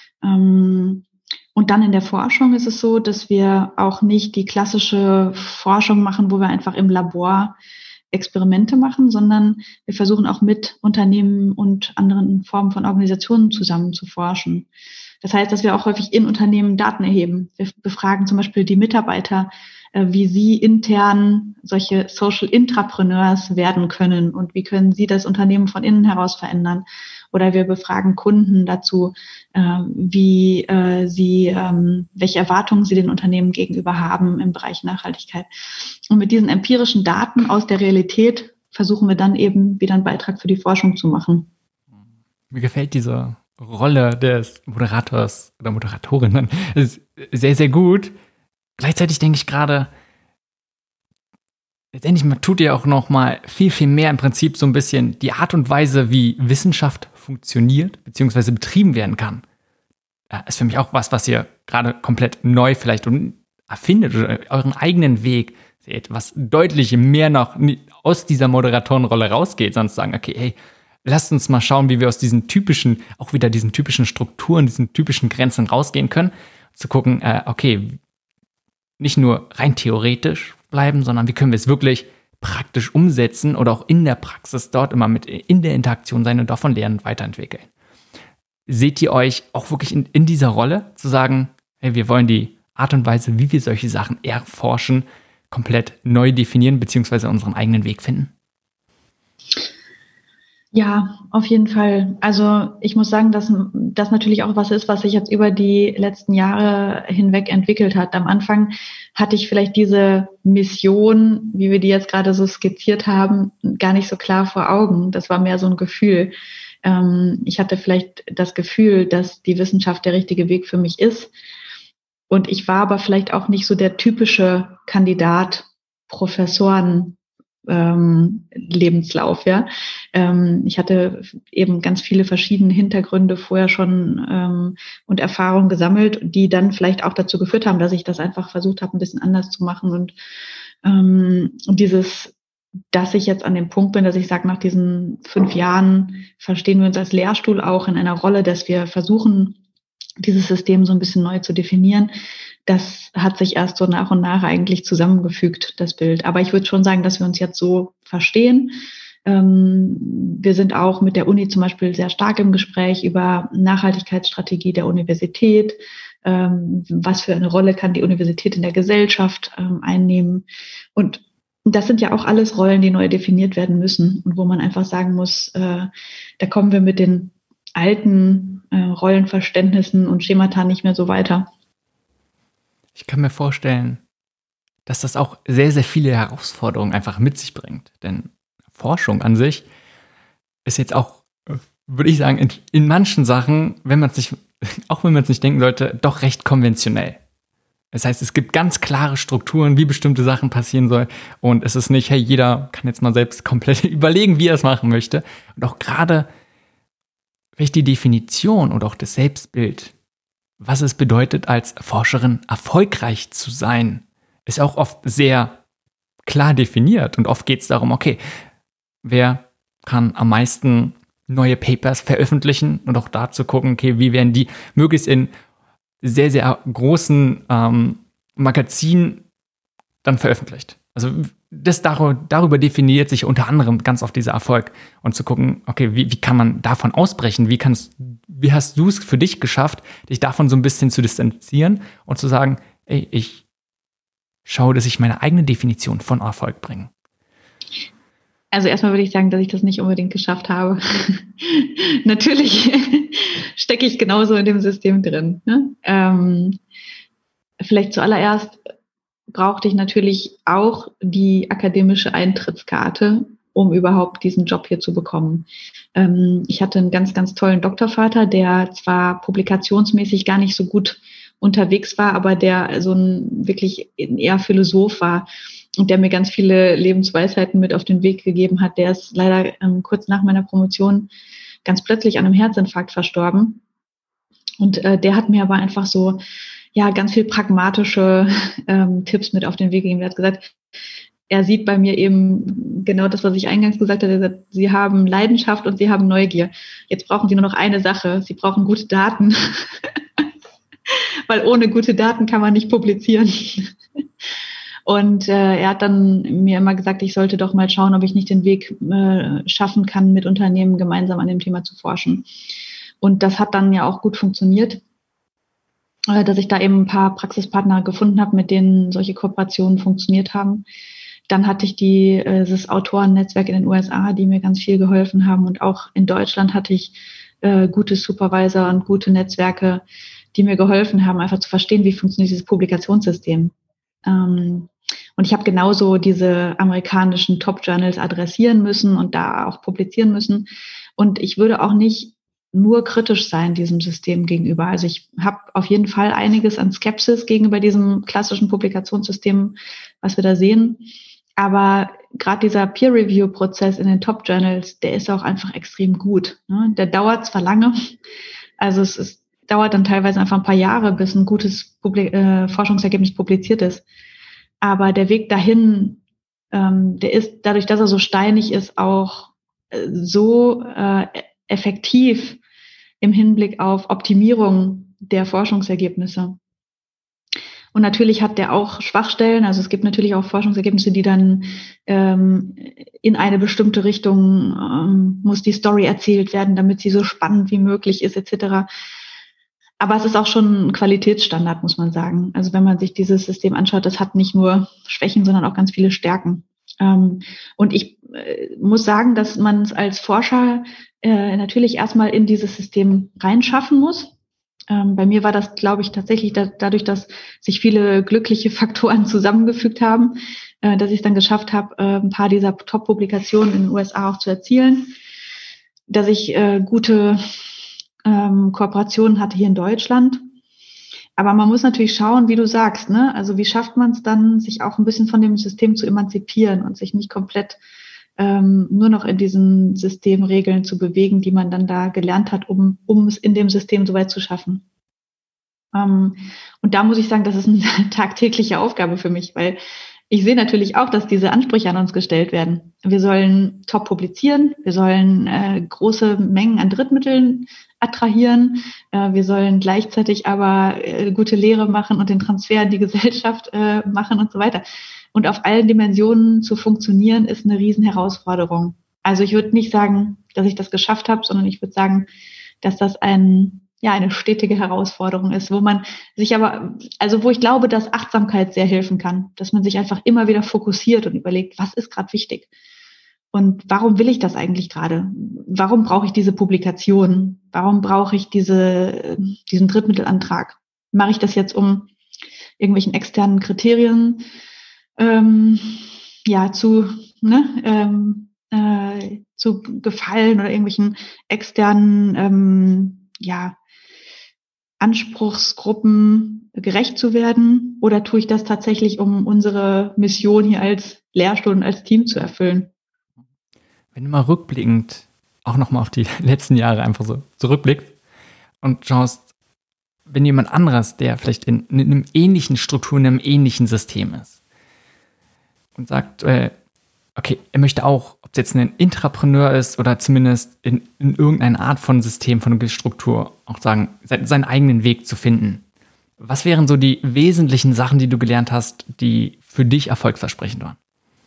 Und dann in der Forschung ist es so, dass wir auch nicht die klassische Forschung machen, wo wir einfach im Labor Experimente machen, sondern wir versuchen auch mit Unternehmen und anderen Formen von Organisationen zusammen zu forschen. Das heißt, dass wir auch häufig in Unternehmen Daten erheben. Wir befragen zum Beispiel die Mitarbeiter, wie sie intern solche Social Intrapreneurs werden können und wie können sie das Unternehmen von innen heraus verändern. Oder wir befragen Kunden dazu, wie sie, welche Erwartungen sie den Unternehmen gegenüber haben im Bereich Nachhaltigkeit. Und mit diesen empirischen Daten aus der Realität versuchen wir dann eben wieder einen Beitrag für die Forschung zu machen. Mir gefällt diese Rolle des Moderators oder Moderatorin dann sehr, sehr gut. Gleichzeitig denke ich gerade, letztendlich tut ihr auch noch mal viel, viel mehr im Prinzip so ein bisschen die Art und Weise, wie Wissenschaft funktioniert, beziehungsweise betrieben werden kann. Ja, ist für mich auch was, was ihr gerade komplett neu vielleicht erfindet oder euren eigenen Weg seht, was deutlich mehr noch aus dieser Moderatorenrolle rausgeht, sonst sagen, okay, hey, lasst uns mal schauen, wie wir aus diesen typischen, auch wieder diesen typischen Strukturen, diesen typischen Grenzen rausgehen können, zu gucken, äh, okay, nicht nur rein theoretisch bleiben, sondern wie können wir es wirklich praktisch umsetzen oder auch in der Praxis dort immer mit in der Interaktion sein und davon lernen und weiterentwickeln. Seht ihr euch auch wirklich in, in dieser Rolle, zu sagen, hey, wir wollen die Art und Weise, wie wir solche Sachen erforschen, komplett neu definieren, beziehungsweise unseren eigenen Weg finden? Ja, auf jeden Fall. Also ich muss sagen, dass das natürlich auch was ist, was sich jetzt über die letzten Jahre hinweg entwickelt hat. Am Anfang hatte ich vielleicht diese Mission, wie wir die jetzt gerade so skizziert haben, gar nicht so klar vor Augen. Das war mehr so ein Gefühl. Ich hatte vielleicht das Gefühl, dass die Wissenschaft der richtige Weg für mich ist. Und ich war aber vielleicht auch nicht so der typische Kandidat, Professoren, ähm, Lebenslauf, ja. Ähm, ich hatte eben ganz viele verschiedene Hintergründe vorher schon ähm, und Erfahrungen gesammelt, die dann vielleicht auch dazu geführt haben, dass ich das einfach versucht habe, ein bisschen anders zu machen. Und, ähm, und dieses, dass ich jetzt an dem Punkt bin, dass ich sage, nach diesen fünf Jahren verstehen wir uns als Lehrstuhl auch in einer Rolle, dass wir versuchen, dieses System so ein bisschen neu zu definieren. Das hat sich erst so nach und nach eigentlich zusammengefügt, das Bild. Aber ich würde schon sagen, dass wir uns jetzt so verstehen. Ähm, wir sind auch mit der Uni zum Beispiel sehr stark im Gespräch über Nachhaltigkeitsstrategie der Universität. Ähm, was für eine Rolle kann die Universität in der Gesellschaft ähm, einnehmen? Und das sind ja auch alles Rollen, die neu definiert werden müssen und wo man einfach sagen muss, äh, da kommen wir mit den alten äh, Rollenverständnissen und Schemata nicht mehr so weiter. Ich kann mir vorstellen, dass das auch sehr, sehr viele Herausforderungen einfach mit sich bringt. Denn Forschung an sich ist jetzt auch, würde ich sagen, in, in manchen Sachen, wenn man es nicht, auch wenn man es nicht denken sollte, doch recht konventionell. Das heißt, es gibt ganz klare Strukturen, wie bestimmte Sachen passieren sollen. Und es ist nicht, hey, jeder kann jetzt mal selbst komplett überlegen, wie er es machen möchte. Und auch gerade, welche die Definition oder auch das Selbstbild, was es bedeutet, als Forscherin erfolgreich zu sein, ist auch oft sehr klar definiert. Und oft geht es darum, okay, wer kann am meisten neue Papers veröffentlichen und auch da zu gucken, okay, wie werden die möglichst in sehr, sehr großen ähm, Magazinen dann veröffentlicht. Also das darüber, darüber definiert sich unter anderem ganz oft dieser Erfolg. Und zu gucken, okay, wie, wie kann man davon ausbrechen? Wie kannst, wie hast du es für dich geschafft, dich davon so ein bisschen zu distanzieren und zu sagen, ey, ich schaue, dass ich meine eigene Definition von Erfolg bringe? Also erstmal würde ich sagen, dass ich das nicht unbedingt geschafft habe. Natürlich stecke ich genauso in dem System drin. Ne? Ähm, vielleicht zuallererst brauchte ich natürlich auch die akademische Eintrittskarte, um überhaupt diesen Job hier zu bekommen. Ähm, ich hatte einen ganz, ganz tollen Doktorvater, der zwar publikationsmäßig gar nicht so gut unterwegs war, aber der so ein wirklich eher Philosoph war und der mir ganz viele Lebensweisheiten mit auf den Weg gegeben hat. Der ist leider ähm, kurz nach meiner Promotion ganz plötzlich an einem Herzinfarkt verstorben. Und äh, der hat mir aber einfach so ja ganz viel pragmatische ähm, Tipps mit auf den Weg gegeben. Er hat gesagt, er sieht bei mir eben genau das, was ich eingangs gesagt habe. Er hat gesagt, Sie haben Leidenschaft und Sie haben Neugier. Jetzt brauchen Sie nur noch eine Sache. Sie brauchen gute Daten. Weil ohne gute Daten kann man nicht publizieren. Und äh, er hat dann mir immer gesagt, ich sollte doch mal schauen, ob ich nicht den Weg äh, schaffen kann, mit Unternehmen gemeinsam an dem Thema zu forschen. Und das hat dann ja auch gut funktioniert, äh, dass ich da eben ein paar Praxispartner gefunden habe, mit denen solche Kooperationen funktioniert haben. Dann hatte ich die, äh, das Autorennetzwerk in den U S A, die mir ganz viel geholfen haben. Und auch in Deutschland hatte ich äh, gute Supervisor und gute Netzwerke, die mir geholfen haben, einfach zu verstehen, wie funktioniert dieses Publikationssystem. Ähm, Und ich habe genauso diese amerikanischen Top-Journals adressieren müssen und da auch publizieren müssen. Und ich würde auch nicht nur kritisch sein diesem System gegenüber. Also ich habe auf jeden Fall einiges an Skepsis gegenüber diesem klassischen Publikationssystem, was wir da sehen. Aber gerade dieser Peer-Review-Prozess in den Top-Journals, der ist auch einfach extrem gut. Ne? Der dauert zwar lange, also es ist, dauert dann teilweise einfach ein paar Jahre, bis ein gutes Publi- äh, Forschungsergebnis publiziert ist. Aber der Weg dahin, ähm, der ist, dadurch, dass er so steinig ist, auch äh, so äh, effektiv im Hinblick auf Optimierung der Forschungsergebnisse. Und natürlich hat der auch Schwachstellen. Also es gibt natürlich auch Forschungsergebnisse, die dann ähm, in eine bestimmte Richtung ähm, muss die Story erzählt werden, damit sie so spannend wie möglich ist, et cetera. Aber es ist auch schon ein Qualitätsstandard, muss man sagen. Also wenn man sich dieses System anschaut, das hat nicht nur Schwächen, sondern auch ganz viele Stärken. Ähm, und ich äh, muss sagen, dass man es als Forscher äh, natürlich erstmal in dieses System reinschaffen muss. Ähm, bei mir war das, glaube ich, tatsächlich da, dadurch, dass sich viele glückliche Faktoren zusammengefügt haben, äh, dass ich es dann geschafft habe, äh, ein paar dieser Top-Publikationen in den U S A auch zu erzielen, dass ich äh, gute ähm, Kooperationen hatte hier in Deutschland. Aber man muss natürlich schauen, wie du sagst, ne? Also wie schafft man es dann, sich auch ein bisschen von dem System zu emanzipieren und sich nicht komplett ähm, nur noch in diesen Systemregeln zu bewegen, die man dann da gelernt hat, um um es in dem System so weit zu schaffen. Ähm, und da muss ich sagen, das ist eine tagtägliche Aufgabe für mich, weil ich sehe natürlich auch, dass diese Ansprüche an uns gestellt werden. Wir sollen top publizieren, wir sollen äh, große Mengen an Drittmitteln attrahieren, äh, wir sollen gleichzeitig aber äh, gute Lehre machen und den Transfer in die Gesellschaft äh, machen und so weiter. Und auf allen Dimensionen zu funktionieren, ist eine Riesenherausforderung. Also ich würde nicht sagen, dass ich das geschafft habe, sondern ich würde sagen, dass das ein, ja, eine stetige Herausforderung ist, wo man sich aber, also wo ich glaube, dass Achtsamkeit sehr helfen kann, dass man sich einfach immer wieder fokussiert und überlegt, was ist gerade wichtig? Und warum will ich das eigentlich gerade? Warum brauche ich diese Publikation? Warum brauche ich diese, diesen Drittmittelantrag? Mache ich das jetzt, um irgendwelchen externen Kriterien ähm, ja, zu, ne, ähm, äh, zu gefallen oder irgendwelchen externen ähm, ja, Anspruchsgruppen gerecht zu werden? Oder tue ich das tatsächlich, um unsere Mission hier als Lehrstuhl und als Team zu erfüllen? Wenn du mal rückblickend auch nochmal auf die letzten Jahre einfach so zurückblickst und schaust, wenn jemand anderes, der vielleicht in, in einem ähnlichen Struktur, in einem ähnlichen System ist und sagt, äh, okay, er möchte auch, ob es jetzt ein Intrapreneur ist oder zumindest in, in irgendeiner Art von System, von einer Struktur, auch sagen, seinen eigenen Weg zu finden. Was wären so die wesentlichen Sachen, die du gelernt hast, die für dich erfolgsversprechend waren?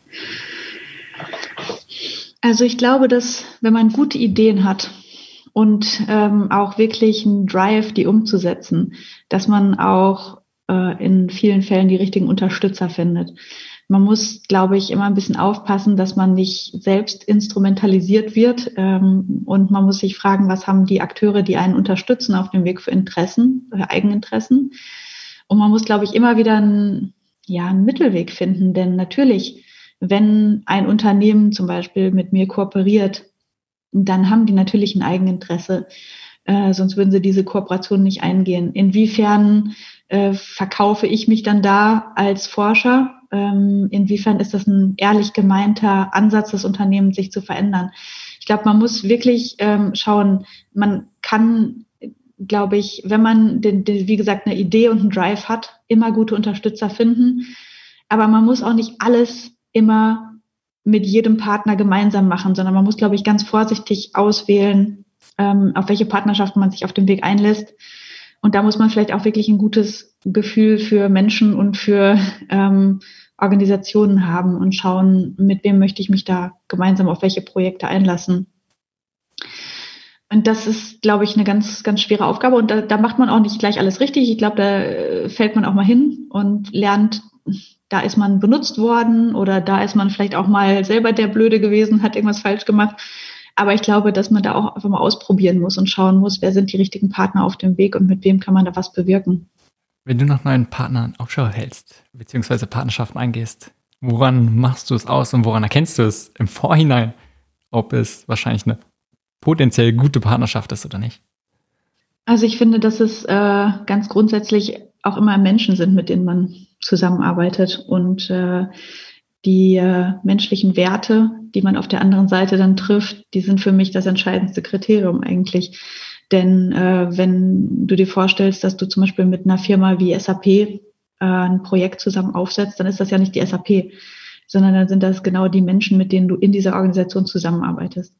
Also ich glaube, dass wenn man gute Ideen hat und ähm, auch wirklich einen Drive, die umzusetzen, dass man auch äh, in vielen Fällen die richtigen Unterstützer findet. Man muss, glaube ich, immer ein bisschen aufpassen, dass man nicht selbst instrumentalisiert wird. Ähm, und man muss sich fragen, was haben die Akteure, die einen unterstützen auf dem Weg für Interessen, für Eigeninteressen. Und man muss, glaube ich, immer wieder einen, ja, einen Mittelweg finden. Denn natürlich, wenn ein Unternehmen zum Beispiel mit mir kooperiert, dann haben die natürlich ein Eigeninteresse. Äh, sonst würden sie diese Kooperation nicht eingehen. Inwiefern äh, verkaufe ich mich dann da als Forscher? Ähm, inwiefern ist das ein ehrlich gemeinter Ansatz des Unternehmens, sich zu verändern? Ich glaube, man muss wirklich ähm, schauen, man kann, glaube ich, wenn man, den, den, wie gesagt, eine Idee und einen Drive hat, immer gute Unterstützer finden. Aber man muss auch nicht alles immer mit jedem Partner gemeinsam machen, sondern man muss, glaube ich, ganz vorsichtig auswählen, ähm, auf welche Partnerschaften man sich auf dem Weg einlässt. Und da muss man vielleicht auch wirklich ein gutes Gefühl für Menschen und für ähm, Organisationen haben und schauen, mit wem möchte ich mich da gemeinsam auf welche Projekte einlassen. Und das ist, glaube ich, eine ganz, ganz schwere Aufgabe. Und da, da macht man auch nicht gleich alles richtig. Ich glaube, da fällt man auch mal hin und lernt, da ist man benutzt worden oder da ist man vielleicht auch mal selber der Blöde gewesen, hat irgendwas falsch gemacht. Aber ich glaube, dass man da auch einfach mal ausprobieren muss und schauen muss, wer sind die richtigen Partner auf dem Weg und mit wem kann man da was bewirken. Wenn du nach neuen Partnern Ausschau hältst, beziehungsweise Partnerschaften eingehst, woran machst du es aus und woran erkennst du es im Vorhinein, ob es wahrscheinlich eine potenziell gute Partnerschaft ist oder nicht? Also ich finde, dass es äh, ganz grundsätzlich auch immer Menschen sind, mit denen man zusammenarbeitet und äh, die äh, menschlichen Werte, die man auf der anderen Seite dann trifft, die sind für mich das entscheidendste Kriterium eigentlich. Denn äh, wenn du dir vorstellst, dass du zum Beispiel mit einer Firma wie S A P äh, ein Projekt zusammen aufsetzt, dann ist das ja nicht die S A P, sondern dann sind das genau die Menschen, mit denen du in dieser Organisation zusammenarbeitest.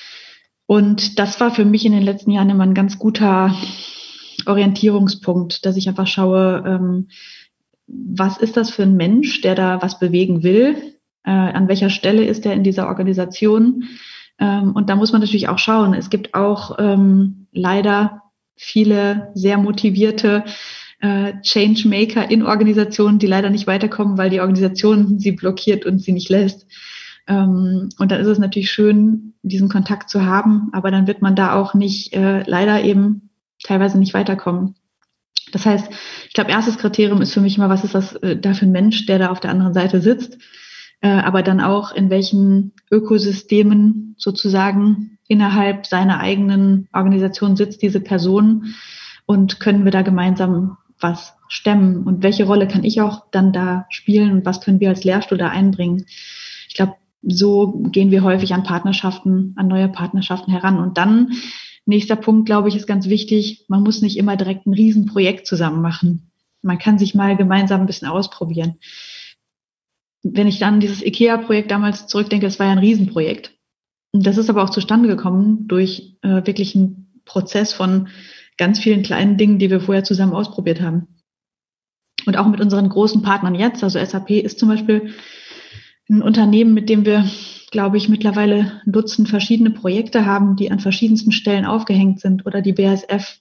Und das war für mich in den letzten Jahren immer ein ganz guter Orientierungspunkt, dass ich einfach schaue, ähm, was ist das für ein Mensch, der da was bewegen will? Äh, an welcher Stelle ist er in dieser Organisation? Ähm, und da muss man natürlich auch schauen. Es gibt auch ähm, leider viele sehr motivierte äh, Changemaker in Organisationen, die leider nicht weiterkommen, weil die Organisation sie blockiert und sie nicht lässt. Ähm, und dann ist es natürlich schön, diesen Kontakt zu haben, aber dann wird man da auch nicht äh, leider eben teilweise nicht weiterkommen. Das heißt, ich glaube, erstes Kriterium ist für mich immer, was ist das äh, da für ein Mensch, der da auf der anderen Seite sitzt, äh, aber dann auch, in welchen Ökosystemen sozusagen innerhalb seiner eigenen Organisation sitzt diese Person und können wir da gemeinsam was stemmen und welche Rolle kann ich auch dann da spielen und was können wir als Lehrstuhl da einbringen. Ich glaube, so gehen wir häufig an Partnerschaften, an neue Partnerschaften heran. Und dann, nächster Punkt, glaube ich, ist ganz wichtig, man muss nicht immer direkt ein Riesenprojekt zusammen machen. Man kann sich mal gemeinsam ein bisschen ausprobieren. Wenn ich dann an dieses IKEA-Projekt damals zurückdenke, das war ja ein Riesenprojekt. Und das ist aber auch zustande gekommen durch äh, wirklich einen Prozess von ganz vielen kleinen Dingen, die wir vorher zusammen ausprobiert haben. Und auch mit unseren großen Partnern jetzt, also S A P ist zum Beispiel ein Unternehmen, mit dem wir, glaube ich, mittlerweile ein Dutzend verschiedene Projekte haben, die an verschiedensten Stellen aufgehängt sind oder die B A S F.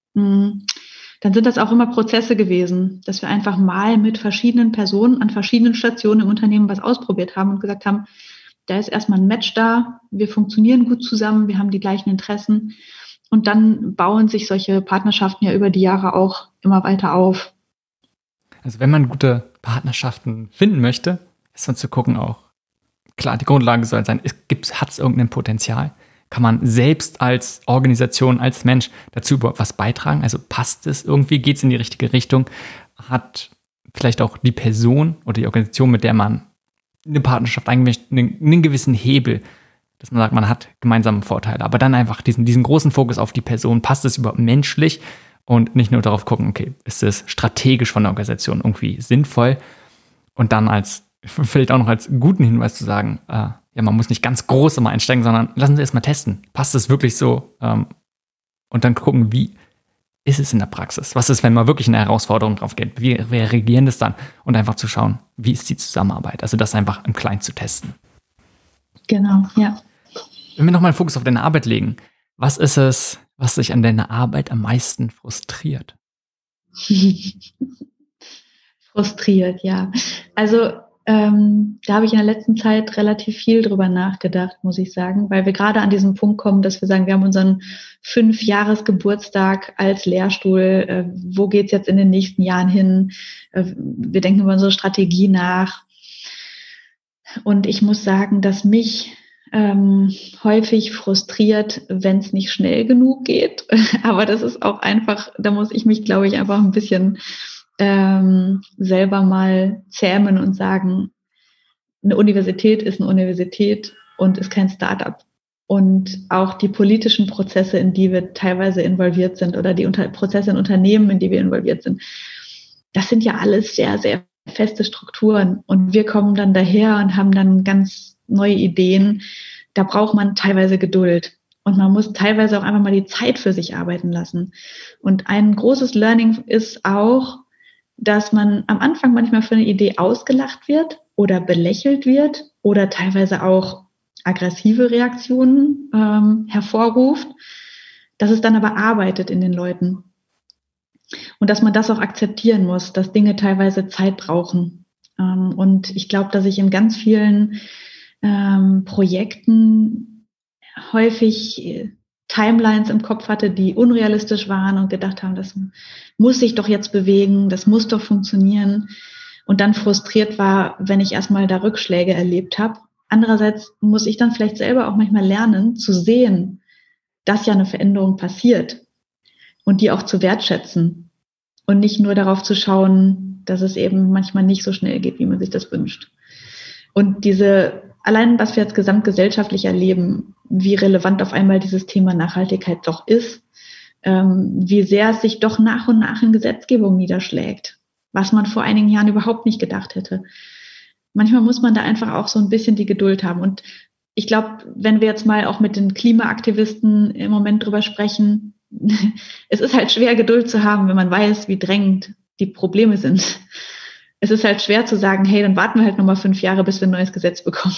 Dann sind das auch immer Prozesse gewesen, dass wir einfach mal mit verschiedenen Personen an verschiedenen Stationen im Unternehmen was ausprobiert haben und gesagt haben, da ist erstmal ein Match da, wir funktionieren gut zusammen, wir haben die gleichen Interessen und dann bauen sich solche Partnerschaften ja über die Jahre auch immer weiter auf. Also wenn man gute Partnerschaften finden möchte, ist dann zu gucken auch, klar, die Grundlage soll sein, hat es irgendein Potenzial? Kann man selbst als Organisation, als Mensch dazu was beitragen? Also passt es irgendwie? Geht es in die richtige Richtung? Hat vielleicht auch die Person oder die Organisation, mit der man eine Partnerschaft eingemischt, einen, einen gewissen Hebel, dass man sagt, man hat gemeinsame Vorteile. Aber dann einfach diesen, diesen großen Fokus auf die Person. Passt es überhaupt menschlich? Und nicht nur darauf gucken, okay, ist es strategisch von der Organisation irgendwie sinnvoll? Und dann als, vielleicht auch noch als guten Hinweis zu sagen, äh, ja, man muss nicht ganz groß immer einsteigen, sondern lassen Sie erst mal testen. Passt es wirklich so? Ähm, und dann gucken, wie ist es in der Praxis? Was ist, wenn mal wirklich eine Herausforderung drauf geht? Wie reagieren das dann? Und einfach zu schauen, wie ist die Zusammenarbeit? Also das einfach im Kleinen zu testen. Genau, ja. Wenn wir nochmal einen Fokus auf deine Arbeit legen, was ist es, was dich an deiner Arbeit am meisten frustriert? Frustriert, ja. Also ähm, da habe ich in der letzten Zeit relativ viel drüber nachgedacht, muss ich sagen, weil wir gerade an diesem Punkt kommen, dass wir sagen, wir haben unseren Fünfjahresgeburtstag als Lehrstuhl. Äh, wo geht's jetzt in den nächsten Jahren hin? Äh, wir denken über unsere Strategie nach. Und ich muss sagen, dass mich ähm, häufig frustriert, wenn es nicht schnell genug geht. Aber das ist auch einfach, da muss ich mich, glaube ich, einfach ein bisschen ähm, selber mal zähmen und sagen, eine Universität ist eine Universität und ist kein Start-up. Und auch die politischen Prozesse, in die wir teilweise involviert sind oder die Unter- Prozesse in Unternehmen, in die wir involviert sind, das sind ja alles sehr, sehr feste Strukturen. Und wir kommen dann daher und haben dann ganz neue Ideen. Da braucht man teilweise Geduld. Und man muss teilweise auch einfach mal die Zeit für sich arbeiten lassen. Und ein großes Learning ist auch, dass man am Anfang manchmal für eine Idee ausgelacht wird oder belächelt wird oder teilweise auch aggressive Reaktionen ähm, hervorruft, dass es dann aber arbeitet in den Leuten. Und dass man das auch akzeptieren muss, dass Dinge teilweise Zeit brauchen. Ähm, und ich glaube, dass ich in ganz vielen ähm, Projekten häufig Timelines im Kopf hatte, die unrealistisch waren und gedacht haben, das muss sich doch jetzt bewegen, das muss doch funktionieren. Und dann frustriert war, wenn ich erstmal da Rückschläge erlebt habe. Andererseits muss ich dann vielleicht selber auch manchmal lernen, zu sehen, dass ja eine Veränderung passiert und die auch zu wertschätzen und nicht nur darauf zu schauen, dass es eben manchmal nicht so schnell geht, wie man sich das wünscht. Und diese, allein was wir jetzt gesamtgesellschaftlich erleben, wie relevant auf einmal dieses Thema Nachhaltigkeit doch ist, ähm, wie sehr es sich doch nach und nach in Gesetzgebung niederschlägt, was man vor einigen Jahren überhaupt nicht gedacht hätte. Manchmal muss man da einfach auch so ein bisschen die Geduld haben. Und ich glaube, wenn wir jetzt mal auch mit den Klimaaktivisten im Moment drüber sprechen, es ist halt schwer, Geduld zu haben, wenn man weiß, wie drängend die Probleme sind. Es ist halt schwer zu sagen, hey, dann warten wir halt nochmal fünf Jahre, bis wir ein neues Gesetz bekommen.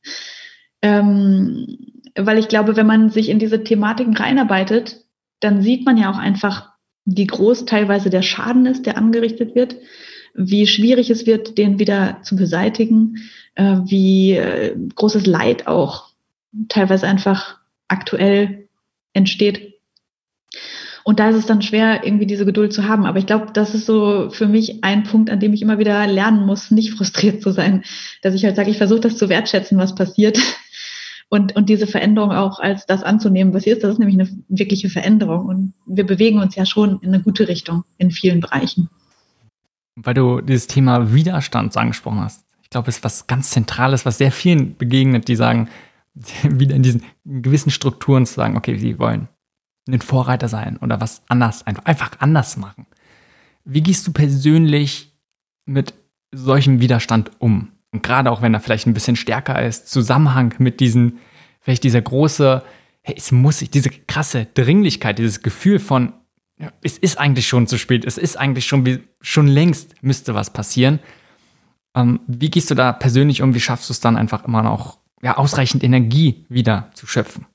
Ähm, weil ich glaube, wenn man sich in diese Thematiken reinarbeitet, dann sieht man ja auch einfach, wie groß teilweise der Schaden ist, der angerichtet wird, wie schwierig es wird, den wieder zu beseitigen, äh, wie äh, großes Leid auch teilweise einfach aktuell entsteht. Und da ist es dann schwer, irgendwie diese Geduld zu haben. Aber ich glaube, das ist so für mich ein Punkt, an dem ich immer wieder lernen muss, nicht frustriert zu sein. Dass ich halt sage, ich versuche das zu wertschätzen, was passiert. Und, und diese Veränderung auch als das anzunehmen, was hier ist. Das ist nämlich eine wirkliche Veränderung. Und wir bewegen uns ja schon in eine gute Richtung in vielen Bereichen. Weil du dieses Thema Widerstand angesprochen hast. Ich glaube, es ist was ganz Zentrales, was sehr vielen begegnet, die sagen, wieder in diesen gewissen Strukturen zu sagen, okay, sie wollen ein Vorreiter sein oder was anders, einfach anders machen. Wie gehst du persönlich mit solchem Widerstand um? Und gerade auch wenn er vielleicht ein bisschen stärker ist, Zusammenhang mit diesen, vielleicht dieser große, hey, es muss sich, diese krasse Dringlichkeit, dieses Gefühl von, ja, es ist eigentlich schon zu spät, es ist eigentlich schon, schon längst müsste was passieren. Ähm, wie gehst du da persönlich um? Wie schaffst du es dann einfach immer noch, ja, ausreichend Energie wieder zu schöpfen?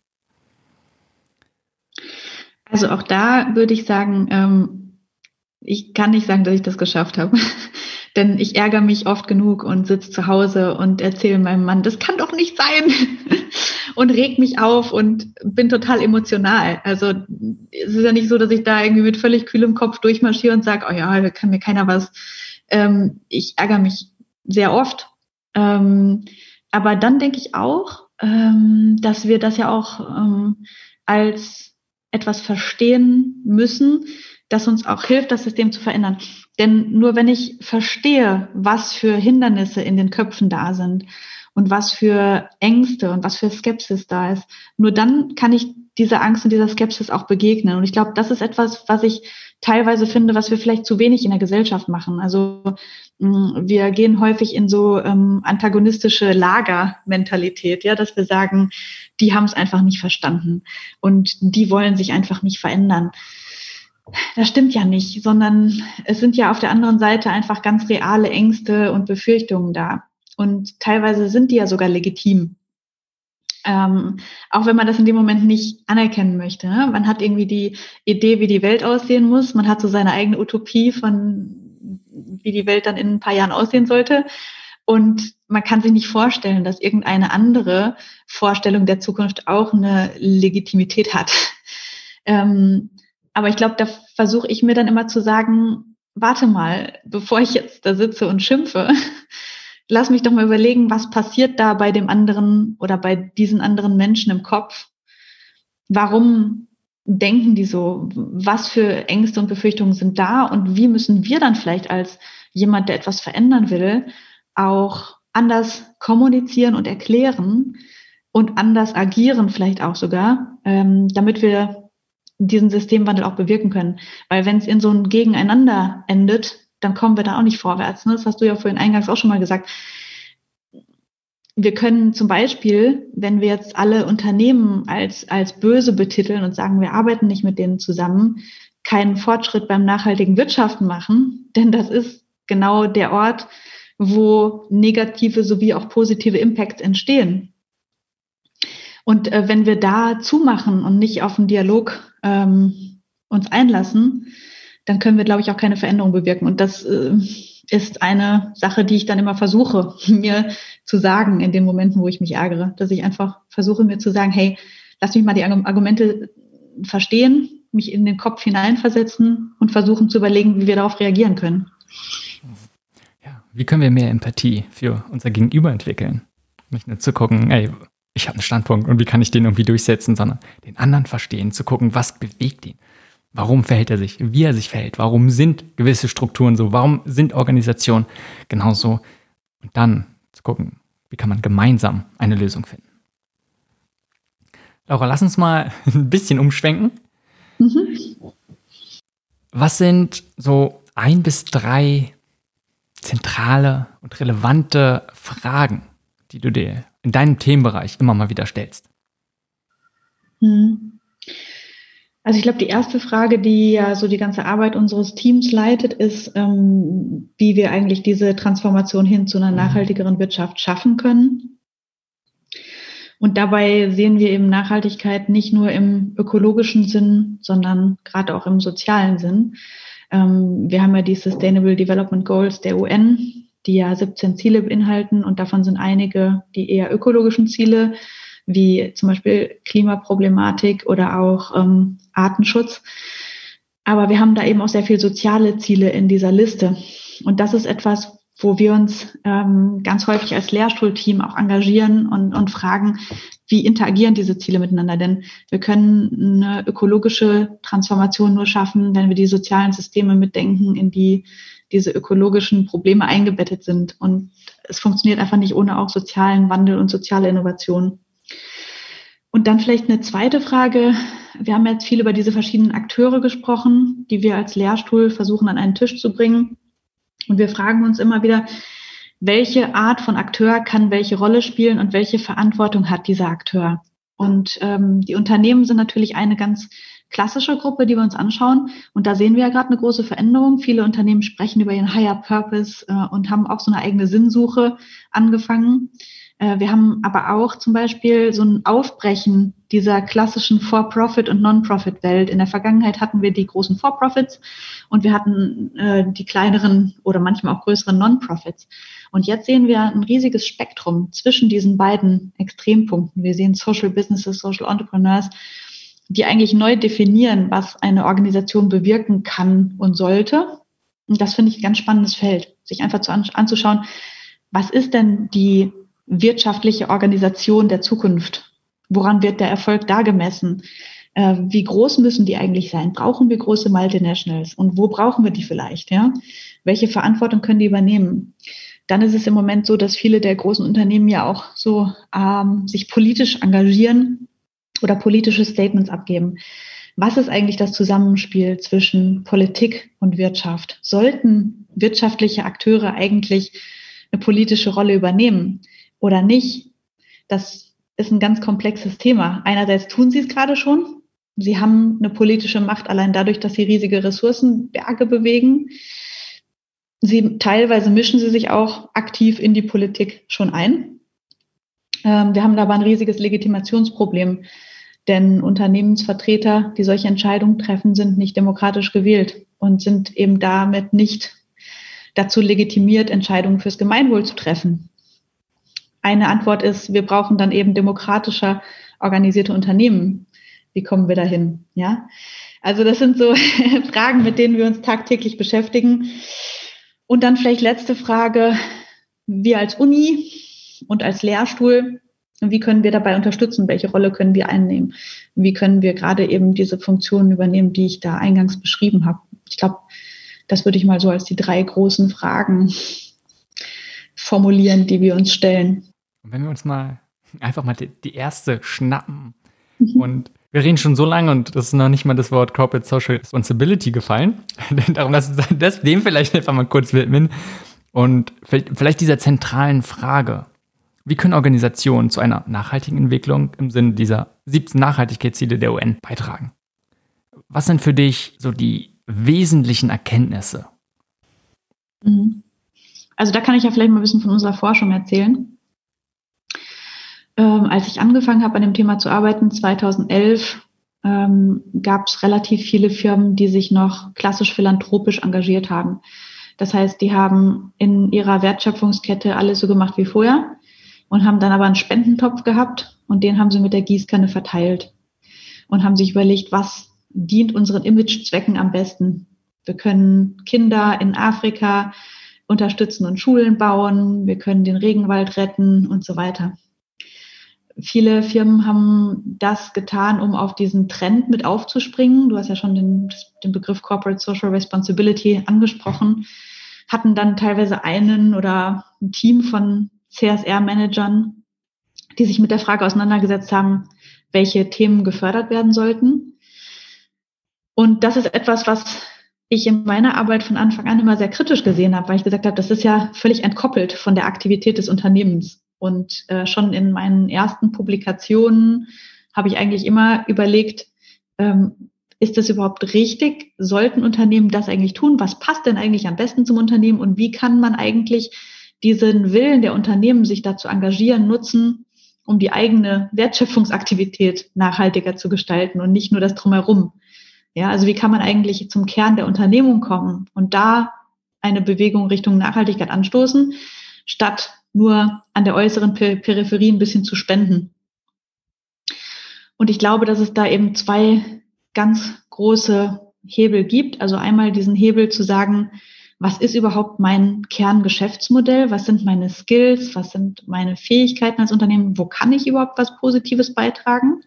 Also auch da würde ich sagen, ähm, ich kann nicht sagen, dass ich das geschafft habe. Denn ich ärgere mich oft genug und sitze zu Hause und erzähle meinem Mann, das kann doch nicht sein. Und reg mich auf und bin total emotional. Also es ist ja nicht so, dass ich da irgendwie mit völlig kühlem Kopf durchmarschiere und sage, oh ja, da kann mir keiner was. Ähm, ich ärgere mich sehr oft. Ähm, aber dann denke ich auch, ähm, dass wir das ja auch ähm, als etwas verstehen müssen, das uns auch hilft, das System zu verändern. Denn nur wenn ich verstehe, was für Hindernisse in den Köpfen da sind und was für Ängste und was für Skepsis da ist, nur dann kann ich dieser Angst und dieser Skepsis auch begegnen. Und ich glaube, das ist etwas, was ich teilweise finde, was wir vielleicht zu wenig in der Gesellschaft machen. Also mh, wir gehen häufig in so ähm, antagonistische Lagermentalität, ja, dass wir sagen, die haben es einfach nicht verstanden und die wollen sich einfach nicht verändern. Das stimmt ja nicht, sondern es sind ja auf der anderen Seite einfach ganz reale Ängste und Befürchtungen da. Und teilweise sind die ja sogar legitim. Ähm, auch wenn man das in dem Moment nicht anerkennen möchte. Ne? Man hat irgendwie die Idee, wie die Welt aussehen muss. Man hat so seine eigene Utopie von, wie die Welt dann in ein paar Jahren aussehen sollte. Und man kann sich nicht vorstellen, dass irgendeine andere Vorstellung der Zukunft auch eine Legitimität hat. Ähm, aber ich glaube, da versuche ich mir dann immer zu sagen, warte mal, bevor ich jetzt da sitze und schimpfe, lass mich doch mal überlegen, was passiert da bei dem anderen oder bei diesen anderen Menschen im Kopf? Warum denken die so? Was für Ängste und Befürchtungen sind da? Und wie müssen wir dann vielleicht als jemand, der etwas verändern will, auch anders kommunizieren und erklären und anders agieren vielleicht auch sogar, ähm, damit wir diesen Systemwandel auch bewirken können. Weil wenn es in so ein Gegeneinander endet, dann kommen wir da auch nicht vorwärts. Ne? Das hast du ja vorhin eingangs auch schon mal gesagt. Wir können zum Beispiel, wenn wir jetzt alle Unternehmen als, als böse betiteln und sagen, wir arbeiten nicht mit denen zusammen, keinen Fortschritt beim nachhaltigen Wirtschaften machen, denn das ist genau der Ort, wo negative sowie auch positive Impacts entstehen. Und äh, wenn wir da zumachen und nicht auf den Dialog ähm, uns einlassen, dann können wir, glaube ich, auch keine Veränderung bewirken. Und das äh, ist eine Sache, die ich dann immer versuche, mir zu sagen in den Momenten, wo ich mich ärgere. Dass ich einfach versuche, mir zu sagen, hey, lass mich mal die Argumente verstehen, mich in den Kopf hineinversetzen und versuchen zu überlegen, wie wir darauf reagieren können. Ja, wie können wir mehr Empathie für unser Gegenüber entwickeln? Nicht nur zu gucken, ey, ich habe einen Standpunkt und wie kann ich den irgendwie durchsetzen, sondern den anderen verstehen, zu gucken, was bewegt ihn. Warum verhält er sich, wie er sich verhält, warum sind gewisse Strukturen so, warum sind Organisationen genauso und dann zu gucken, wie kann man gemeinsam eine Lösung finden. Laura, lass uns mal ein bisschen umschwenken. Mhm. Was sind so ein bis drei zentrale und relevante Fragen, die du dir in deinem Themenbereich immer mal wieder stellst? Also ich glaube, die erste Frage, die ja so die ganze Arbeit unseres Teams leitet, ist, ähm, wie wir eigentlich diese Transformation hin zu einer nachhaltigeren Wirtschaft schaffen können. Und dabei sehen wir eben Nachhaltigkeit nicht nur im ökologischen Sinn, sondern gerade auch im sozialen Sinn. Ähm, wir haben ja die Sustainable Development Goals der U N, die ja siebzehn Ziele beinhalten und davon sind einige die eher ökologischen Ziele, wie zum Beispiel Klimaproblematik oder auch ähm, Artenschutz. Aber wir haben da eben auch sehr viel soziale Ziele in dieser Liste. Und das ist etwas, wo wir uns ähm, ganz häufig als Lehrstuhlteam auch engagieren und, und fragen, wie interagieren diese Ziele miteinander? Denn wir können eine ökologische Transformation nur schaffen, wenn wir die sozialen Systeme mitdenken, in die diese ökologischen Probleme eingebettet sind. Und es funktioniert einfach nicht ohne auch sozialen Wandel und soziale Innovation. Und dann vielleicht eine zweite Frage. Wir haben jetzt viel über diese verschiedenen Akteure gesprochen, die wir als Lehrstuhl versuchen an einen Tisch zu bringen. Und wir fragen uns immer wieder, welche Art von Akteur kann welche Rolle spielen und welche Verantwortung hat dieser Akteur? Und ähm, die Unternehmen sind natürlich eine ganz klassische Gruppe, die wir uns anschauen. Und da sehen wir ja gerade eine große Veränderung. Viele Unternehmen sprechen über ihren Higher Purpose äh, und haben auch so eine eigene Sinnsuche angefangen. Äh, wir haben aber auch zum Beispiel so ein Aufbrechen dieser klassischen For-Profit- und Non-Profit-Welt. In der Vergangenheit hatten wir die großen For-Profits und wir hatten äh, die kleineren oder manchmal auch größeren Non-Profits. Und jetzt sehen wir ein riesiges Spektrum zwischen diesen beiden Extrempunkten. Wir sehen Social Businesses, Social Entrepreneurs, die eigentlich neu definieren, was eine Organisation bewirken kann und sollte. Und das finde ich ein ganz spannendes Feld, sich einfach zu an, anzuschauen, was ist denn die wirtschaftliche Organisation der Zukunft? Woran wird der Erfolg da gemessen? Äh, wie groß müssen die eigentlich sein? Brauchen wir große Multinationals? Und wo brauchen wir die vielleicht? Ja? Welche Verantwortung können die übernehmen? Dann ist es im Moment so, dass viele der großen Unternehmen ja auch so ähm, sich politisch engagieren oder politische Statements abgeben. Was ist eigentlich das Zusammenspiel zwischen Politik und Wirtschaft? Sollten wirtschaftliche Akteure eigentlich eine politische Rolle übernehmen oder nicht? Das ist ein ganz komplexes Thema. Einerseits tun sie es gerade schon. Sie haben eine politische Macht allein dadurch, dass sie riesige Ressourcenberge bewegen. Sie, teilweise mischen sie sich auch aktiv in die Politik schon ein. Ähm, wir haben da aber ein riesiges Legitimationsproblem. Denn Unternehmensvertreter, die solche Entscheidungen treffen, sind nicht demokratisch gewählt und sind eben damit nicht dazu legitimiert, Entscheidungen fürs Gemeinwohl zu treffen. Eine Antwort ist, wir brauchen dann eben demokratischer organisierte Unternehmen. Wie kommen wir dahin? Ja, also das sind so Fragen, mit denen wir uns tagtäglich beschäftigen. Und dann vielleicht letzte Frage, wir als Uni und als Lehrstuhl, wie können wir dabei unterstützen? Welche Rolle können wir einnehmen? Wie können wir gerade eben diese Funktionen übernehmen, die ich da eingangs beschrieben habe? Ich glaube, das würde ich mal so als die drei großen Fragen formulieren, die wir uns stellen. Und wenn wir uns mal einfach mal die, die erste schnappen mhm. und wir reden schon so lange und das ist noch nicht mal das Wort Corporate Social Responsibility gefallen. Darum lass uns das, dem vielleicht einfach mal kurz widmen und vielleicht, vielleicht dieser zentralen Frage. Wie können Organisationen zu einer nachhaltigen Entwicklung im Sinne dieser siebzehn Nachhaltigkeitsziele der U N beitragen? Was sind für dich so die wesentlichen Erkenntnisse? Also da kann ich ja vielleicht mal ein bisschen von unserer Forschung erzählen. Ähm, als ich angefangen habe, an dem Thema zu arbeiten, zweitausendelf, ähm, gab es relativ viele Firmen, die sich noch klassisch philanthropisch engagiert haben. Das heißt, die haben in ihrer Wertschöpfungskette alles so gemacht wie vorher und haben dann aber einen Spendentopf gehabt und den haben sie mit der Gießkanne verteilt. und haben sich überlegt, was dient unseren Imagezwecken am besten. Wir können Kinder in Afrika unterstützen und Schulen bauen, wir können den Regenwald retten und so weiter. Viele Firmen haben das getan, um auf diesen Trend mit aufzuspringen. Du hast ja schon den, den Begriff Corporate Social Responsibility angesprochen, hatten dann teilweise einen oder ein Team von C S R-Managern, die sich mit der Frage auseinandergesetzt haben, welche Themen gefördert werden sollten. Und das ist etwas, was ich in meiner Arbeit von Anfang an immer sehr kritisch gesehen habe, weil ich gesagt habe, das ist ja völlig entkoppelt von der Aktivität des Unternehmens. Und äh, schon in meinen ersten Publikationen habe ich eigentlich immer überlegt, ähm, ist das überhaupt richtig? Sollten Unternehmen das eigentlich tun? Was passt denn eigentlich am besten zum Unternehmen? Und wie kann man eigentlich diesen Willen der Unternehmen, sich dazu engagieren, nutzen, um die eigene Wertschöpfungsaktivität nachhaltiger zu gestalten und nicht nur das Drumherum? Ja, also wie kann man eigentlich zum Kern der Unternehmung kommen und da eine Bewegung Richtung Nachhaltigkeit anstoßen, statt nur an der äußeren Peripherie ein bisschen zu spenden. Und ich glaube, dass es da eben zwei ganz große Hebel gibt. Also einmal diesen Hebel zu sagen, was ist überhaupt mein Kerngeschäftsmodell? Was sind meine Skills? Was sind meine Fähigkeiten als Unternehmen? Wo kann ich überhaupt was Positives beitragen?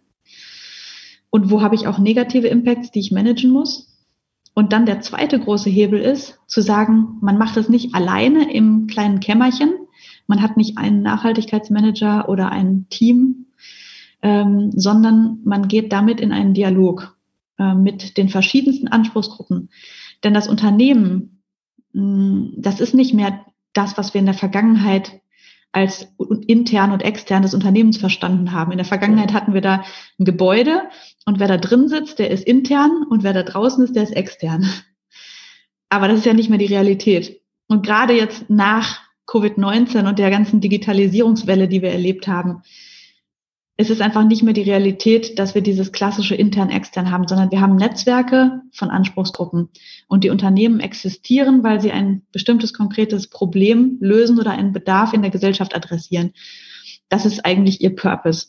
Und wo habe ich auch negative Impacts, die ich managen muss? Und dann der zweite große Hebel ist, zu sagen, man macht das nicht alleine im kleinen Kämmerchen. Man hat nicht einen Nachhaltigkeitsmanager oder ein Team, ähm, sondern man geht damit in einen Dialog äh, mit den verschiedensten Anspruchsgruppen. Denn das Unternehmen, mh, das ist nicht mehr das, was wir in der Vergangenheit als intern und extern des Unternehmens verstanden haben. In der Vergangenheit hatten wir da ein Gebäude und wer da drin sitzt, der ist intern und wer da draußen ist, der ist extern. Aber das ist ja nicht mehr die Realität. Und gerade jetzt nach Covid neunzehn und der ganzen Digitalisierungswelle, die wir erlebt haben, ist es einfach nicht mehr die Realität, dass wir dieses klassische intern-extern haben, sondern wir haben Netzwerke von Anspruchsgruppen. Und die Unternehmen existieren, weil sie ein bestimmtes konkretes Problem lösen oder einen Bedarf in der Gesellschaft adressieren. Das ist eigentlich ihr Purpose.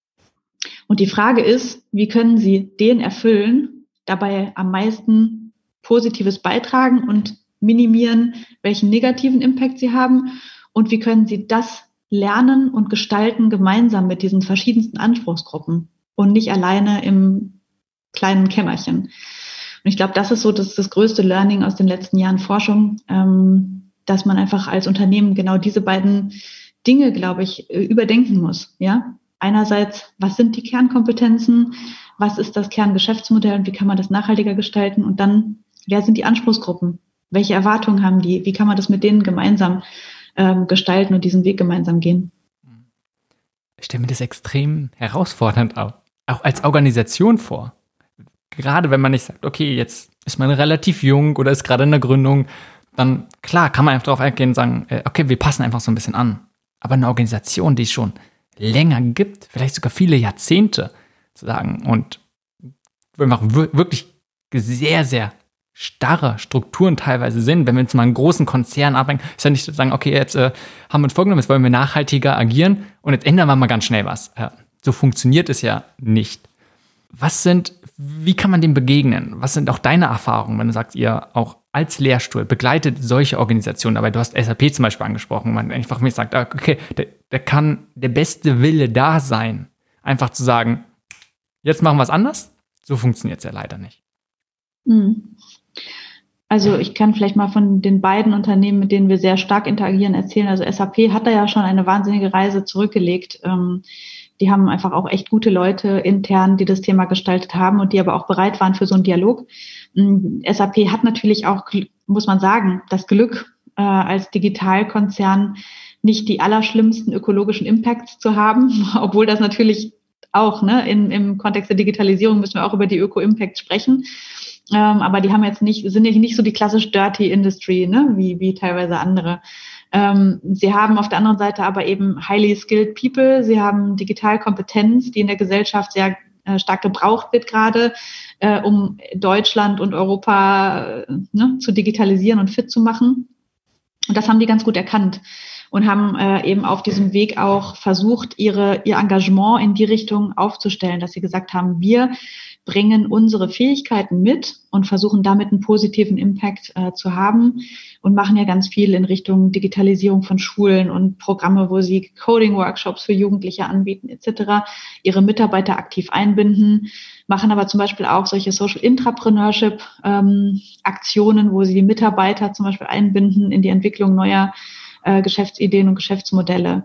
Und die Frage ist, wie können sie den erfüllen, dabei am meisten Positives beitragen und minimieren, welchen negativen Impact sie haben und wie können sie das lernen und gestalten gemeinsam mit diesen verschiedensten Anspruchsgruppen und nicht alleine im kleinen Kämmerchen. Und ich glaube, das ist so das, das größte Learning aus den letzten Jahren Forschung, ähm, dass man einfach als Unternehmen genau diese beiden Dinge, glaube ich, überdenken muss. Ja, einerseits, was sind die Kernkompetenzen, was ist das Kerngeschäftsmodell und wie kann man das nachhaltiger gestalten und dann, wer sind die Anspruchsgruppen? Welche Erwartungen haben die? Wie kann man das mit denen gemeinsam ähm, gestalten und diesen Weg gemeinsam gehen? Ich stelle mir das extrem herausfordernd auch, auch als Organisation vor. Gerade wenn man nicht sagt, okay, jetzt ist man relativ jung oder ist gerade in der Gründung, dann klar kann man einfach darauf eingehen und sagen, äh, okay, wir passen einfach so ein bisschen an. Aber eine Organisation, die es schon länger gibt, vielleicht sogar viele Jahrzehnte zu sagen und einfach wirklich sehr, sehr starre Strukturen teilweise sind, wenn wir jetzt mal einen großen Konzern abhängen, ist ja nicht zu sagen, okay, jetzt äh, haben wir uns vorgenommen, jetzt wollen wir nachhaltiger agieren und jetzt ändern wir mal ganz schnell was. Ja, so funktioniert es ja nicht. Was sind, wie kann man dem begegnen? Was sind auch deine Erfahrungen, wenn du sagst, ihr auch als Lehrstuhl begleitet solche Organisationen, dabei du hast S A P zum Beispiel angesprochen, man einfach mir sagt, okay, da, da kann der beste Wille da sein, einfach zu sagen, jetzt machen wir es anders? So funktioniert es ja leider nicht. Also ich kann vielleicht mal von den beiden Unternehmen, mit denen wir sehr stark interagieren, erzählen. Also S A P hat da ja schon eine wahnsinnige Reise zurückgelegt. Ähm, die haben einfach auch echt gute Leute intern, die das Thema gestaltet haben und die aber auch bereit waren für so einen Dialog. Ähm, S A P hat natürlich auch, muss man sagen, das Glück, äh, als Digitalkonzern nicht die allerschlimmsten ökologischen Impacts zu haben, obwohl das natürlich auch, ne, in, im Kontext der Digitalisierung müssen wir auch über die Öko-Impacts sprechen. Ähm, aber die haben jetzt nicht, sind nicht so die klassisch Dirty Industry, ne, wie, wie teilweise andere. Ähm, sie haben auf der anderen Seite aber eben highly skilled people. Sie haben Digitalkompetenz, die in der Gesellschaft sehr äh, stark gebraucht wird gerade, äh, um Deutschland und Europa äh, ne, zu digitalisieren und fit zu machen. Und das haben die ganz gut erkannt. und haben äh, eben auf diesem Weg auch versucht, ihre, ihr Engagement in die Richtung aufzustellen, dass sie gesagt haben, wir bringen unsere Fähigkeiten mit und versuchen damit einen positiven Impact äh, zu haben und machen ja ganz viel in Richtung Digitalisierung von Schulen und Programme, wo sie Coding-Workshops für Jugendliche anbieten et cetera, ihre Mitarbeiter aktiv einbinden, machen aber zum Beispiel auch solche Social Intrapreneurship ähm, Aktionen, wo sie die Mitarbeiter zum Beispiel einbinden in die Entwicklung neuer äh, Geschäftsideen und Geschäftsmodelle.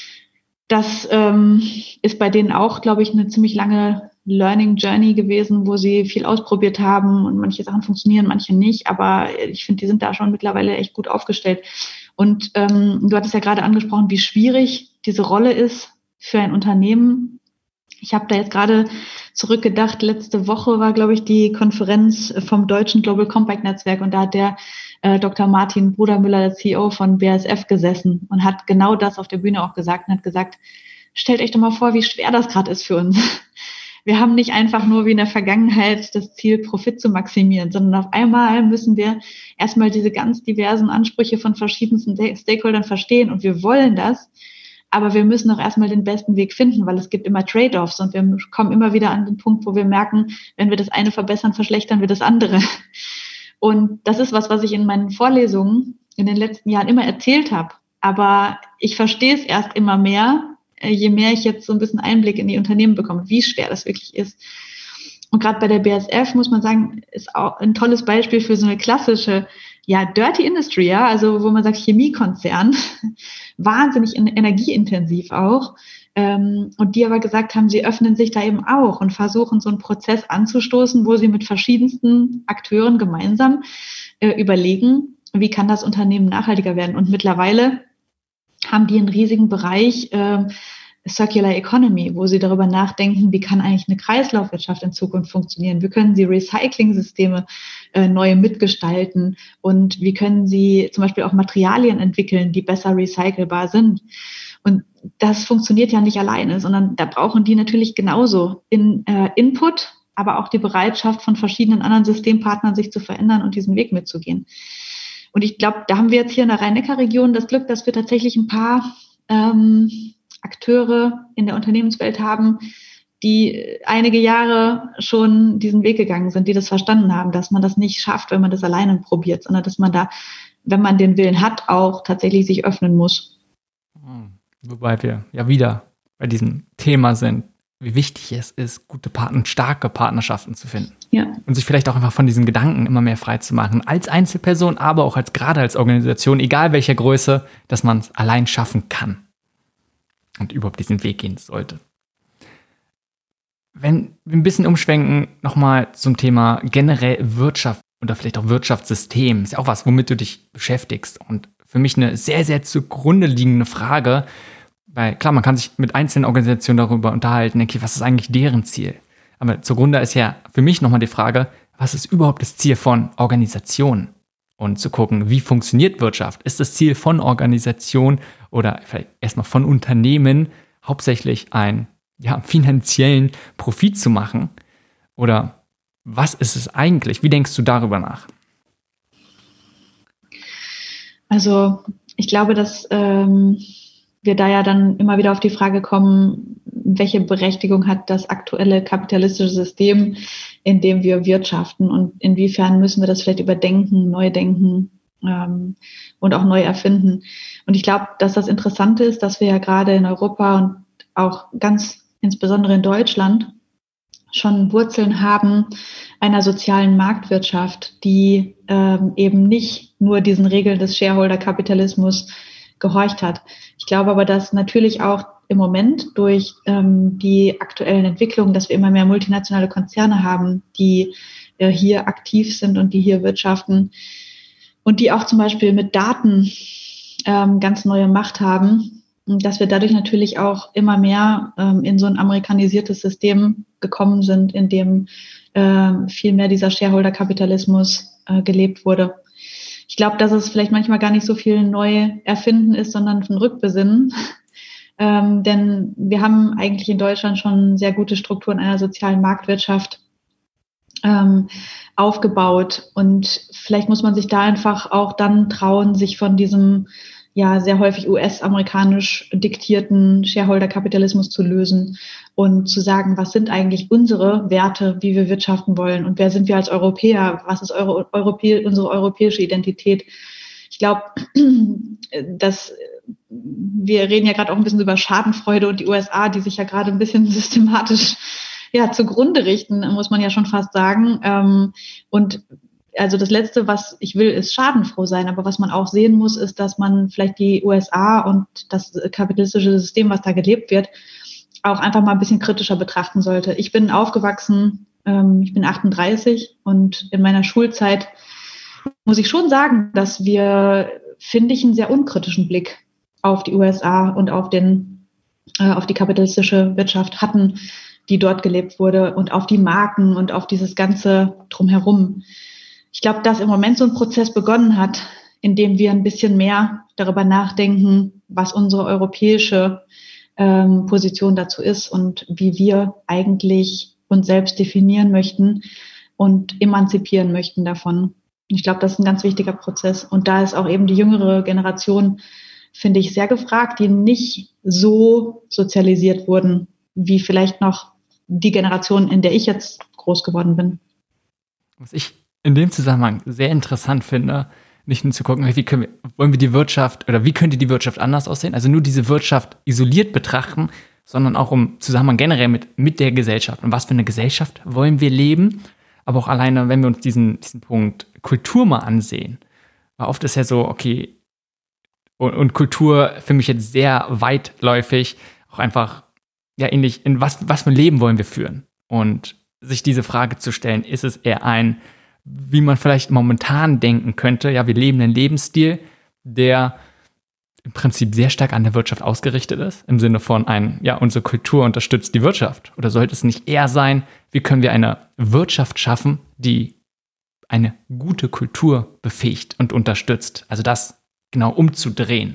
Das ähm, ist bei denen auch, glaube ich, eine ziemlich lange Learning Journey gewesen, wo sie viel ausprobiert haben und manche Sachen funktionieren, manche nicht. Aber ich finde, die sind da schon mittlerweile echt gut aufgestellt. Und ähm, du hattest ja gerade angesprochen, wie schwierig diese Rolle ist für ein Unternehmen. Ich habe da jetzt gerade zurückgedacht, letzte Woche war, glaube ich, die Konferenz vom Deutschen Global Compact Netzwerk und da hat der äh, Doktor Martin Brudermüller, der C E O von B A S F, gesessen und hat genau das auf der Bühne auch gesagt und hat gesagt, stellt euch doch mal vor, wie schwer das gerade ist für uns. Wir haben nicht einfach nur wie in der Vergangenheit das Ziel, Profit zu maximieren, sondern auf einmal müssen wir erstmal diese ganz diversen Ansprüche von verschiedensten Stakeholdern verstehen und wir wollen das. Aber wir müssen auch erstmal den besten Weg finden, weil es gibt immer Trade-offs und wir kommen immer wieder an den Punkt, wo wir merken, wenn wir das eine verbessern, verschlechtern wir das andere. Und das ist was, was ich in meinen Vorlesungen in den letzten Jahren immer erzählt habe. Aber ich verstehe es erst immer mehr, je mehr ich jetzt so ein bisschen Einblick in die Unternehmen bekomme, wie schwer das wirklich ist. Und gerade bei der B A S F muss man sagen, ist auch ein tolles Beispiel für so eine klassische, ja, Dirty Industry, ja, also wo man sagt Chemiekonzern, wahnsinnig energieintensiv auch, ähm, und die aber gesagt haben, sie öffnen sich da eben auch und versuchen so einen Prozess anzustoßen, wo sie mit verschiedensten Akteuren gemeinsam äh, überlegen, wie kann das Unternehmen nachhaltiger werden. Und mittlerweile haben die einen riesigen Bereich äh, Circular Economy, wo sie darüber nachdenken, wie kann eigentlich eine Kreislaufwirtschaft in Zukunft funktionieren, wie können sie Recycling-Systeme äh, neu mitgestalten und wie können sie zum Beispiel auch Materialien entwickeln, die besser recycelbar sind. Und das funktioniert ja nicht alleine, sondern da brauchen die natürlich genauso in, äh, Input, aber auch die Bereitschaft von verschiedenen anderen Systempartnern, sich zu verändern und diesen Weg mitzugehen. Und ich glaube, da haben wir jetzt hier in der Rhein-Neckar-Region das Glück, dass wir tatsächlich ein paar ähm, Akteure in der Unternehmenswelt haben, die einige Jahre schon diesen Weg gegangen sind, die das verstanden haben, dass man das nicht schafft, wenn man das alleine probiert, sondern dass man da, wenn man den Willen hat, auch tatsächlich sich öffnen muss. Wobei wir ja wieder bei diesem Thema sind, wie wichtig es ist, gute Partner, starke Partnerschaften zu finden. Ja. Und sich vielleicht auch einfach von diesen Gedanken immer mehr frei zu machen, als Einzelperson, aber auch als gerade als Organisation, egal welcher Größe, dass man es allein schaffen kann und überhaupt diesen Weg gehen sollte. Wenn wir ein bisschen umschwenken, nochmal zum Thema generell Wirtschaft oder vielleicht auch Wirtschaftssystem, ist ja auch was, womit du dich beschäftigst. Und für mich eine sehr, sehr zugrunde liegende Frage, weil klar, man kann sich mit einzelnen Organisationen darüber unterhalten, okay, was ist eigentlich deren Ziel? Aber zugrunde ist ja für mich nochmal die Frage, was ist überhaupt das Ziel von Organisationen? Und zu gucken, wie funktioniert Wirtschaft? Ist das Ziel von Organisation oder vielleicht erstmal von Unternehmen hauptsächlich einen ja, finanziellen Profit zu machen? Oder was ist es eigentlich? Wie denkst du darüber nach? Also ich glaube, dass ähm, wir da ja dann immer wieder auf die Frage kommen, welche Berechtigung hat das aktuelle kapitalistische System, in dem wir wirtschaften und inwiefern müssen wir das vielleicht überdenken, neu denken ähm, und auch neu erfinden. Und ich glaube, dass das Interessante ist, dass wir ja gerade in Europa und auch ganz insbesondere in Deutschland schon Wurzeln haben einer sozialen Marktwirtschaft, die ähm, eben nicht nur diesen Regeln des Shareholder-Kapitalismus gehorcht hat. Ich glaube aber, dass natürlich auch im Moment durch ähm, die aktuellen Entwicklungen, dass wir immer mehr multinationale Konzerne haben, die äh, hier aktiv sind und die hier wirtschaften und die auch zum Beispiel mit Daten ähm, ganz neue Macht haben, dass wir dadurch natürlich auch immer mehr ähm, in so ein amerikanisiertes System gekommen sind, in dem äh, viel mehr dieser Shareholder-Kapitalismus äh, gelebt wurde. Ich glaube, dass es vielleicht manchmal gar nicht so viel neu erfinden ist, sondern ein Rückbesinnen. Ähm, denn wir haben eigentlich in Deutschland schon sehr gute Strukturen einer sozialen Marktwirtschaft. ähm, aufgebaut. Und vielleicht muss man sich da einfach auch dann trauen, sich von diesem ja sehr häufig U S-amerikanisch diktierten Shareholder-Kapitalismus zu lösen und zu sagen, was sind eigentlich unsere Werte, wie wir wirtschaften wollen und wer sind wir als Europäer, was ist Euro, Europä- unsere europäische Identität. Ich glaube, dass wir reden ja gerade auch ein bisschen über Schadenfreude und die U S A, die sich ja gerade ein bisschen systematisch ja zugrunde richten, muss man ja schon fast sagen. Und also das Letzte, was ich will, ist schadenfroh sein. Aber was man auch sehen muss, ist, dass man vielleicht die U S A und das kapitalistische System, was da gelebt wird, auch einfach mal ein bisschen kritischer betrachten sollte. Ich bin aufgewachsen, ähm, ich bin achtunddreißig und in meiner Schulzeit muss ich schon sagen, dass wir, finde ich, einen sehr unkritischen Blick auf die U S A und auf den, äh, auf die kapitalistische Wirtschaft hatten, die dort gelebt wurde und auf die Marken und auf dieses ganze Drumherum. Ich glaube, dass im Moment so ein Prozess begonnen hat, in dem wir ein bisschen mehr darüber nachdenken, was unsere europäische ähm, Position dazu ist und wie wir eigentlich uns selbst definieren möchten und emanzipieren möchten davon. Ich glaube, das ist ein ganz wichtiger Prozess. Und da ist auch eben die jüngere Generation, finde ich, sehr gefragt, die nicht so sozialisiert wurden, wie vielleicht noch die Generation, in der ich jetzt groß geworden bin. Was ich in dem Zusammenhang sehr interessant finde, nicht nur zu gucken, wie können wir, wollen wir die Wirtschaft oder wie könnte die Wirtschaft anders aussehen, also nur diese Wirtschaft isoliert betrachten, sondern auch im Zusammenhang generell mit, mit der Gesellschaft. Und was für eine Gesellschaft wollen wir leben? Aber auch alleine, wenn wir uns diesen, diesen Punkt Kultur mal ansehen. Weil oft ist ja so, okay, und, und Kultur für mich jetzt sehr weitläufig, auch einfach, ja, ähnlich, in was, was für ein Leben wollen wir führen? Und sich diese Frage zu stellen, ist es eher ein, wie man vielleicht momentan denken könnte, ja, wir leben einen Lebensstil, der im Prinzip sehr stark an der Wirtschaft ausgerichtet ist, im Sinne von ein, ja, unsere Kultur unterstützt die Wirtschaft. Oder sollte es nicht eher sein, wie können wir eine Wirtschaft schaffen, die eine gute Kultur befähigt und unterstützt? Also das genau umzudrehen.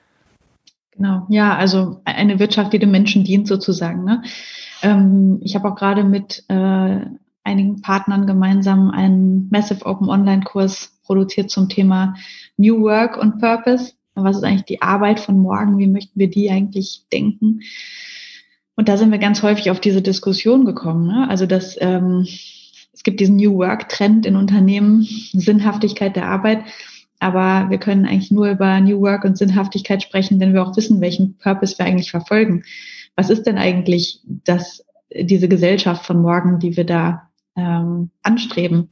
Genau, ja, also eine Wirtschaft, die dem Menschen dient sozusagen. Ne? Ähm, ich habe auch gerade mit äh, einigen Partnern gemeinsam einen Massive Open Online-Kurs produziert zum Thema New Work und Purpose. Was ist eigentlich die Arbeit von morgen? Wie möchten wir die eigentlich denken? Und da sind wir ganz häufig auf diese Diskussion gekommen. Ne? Also dass ähm, es gibt diesen New Work-Trend in Unternehmen, Sinnhaftigkeit der Arbeit. Aber wir können eigentlich nur über New Work und Sinnhaftigkeit sprechen, wenn wir auch wissen, welchen Purpose wir eigentlich verfolgen. Was ist denn eigentlich das, diese Gesellschaft von morgen, die wir da ähm, anstreben?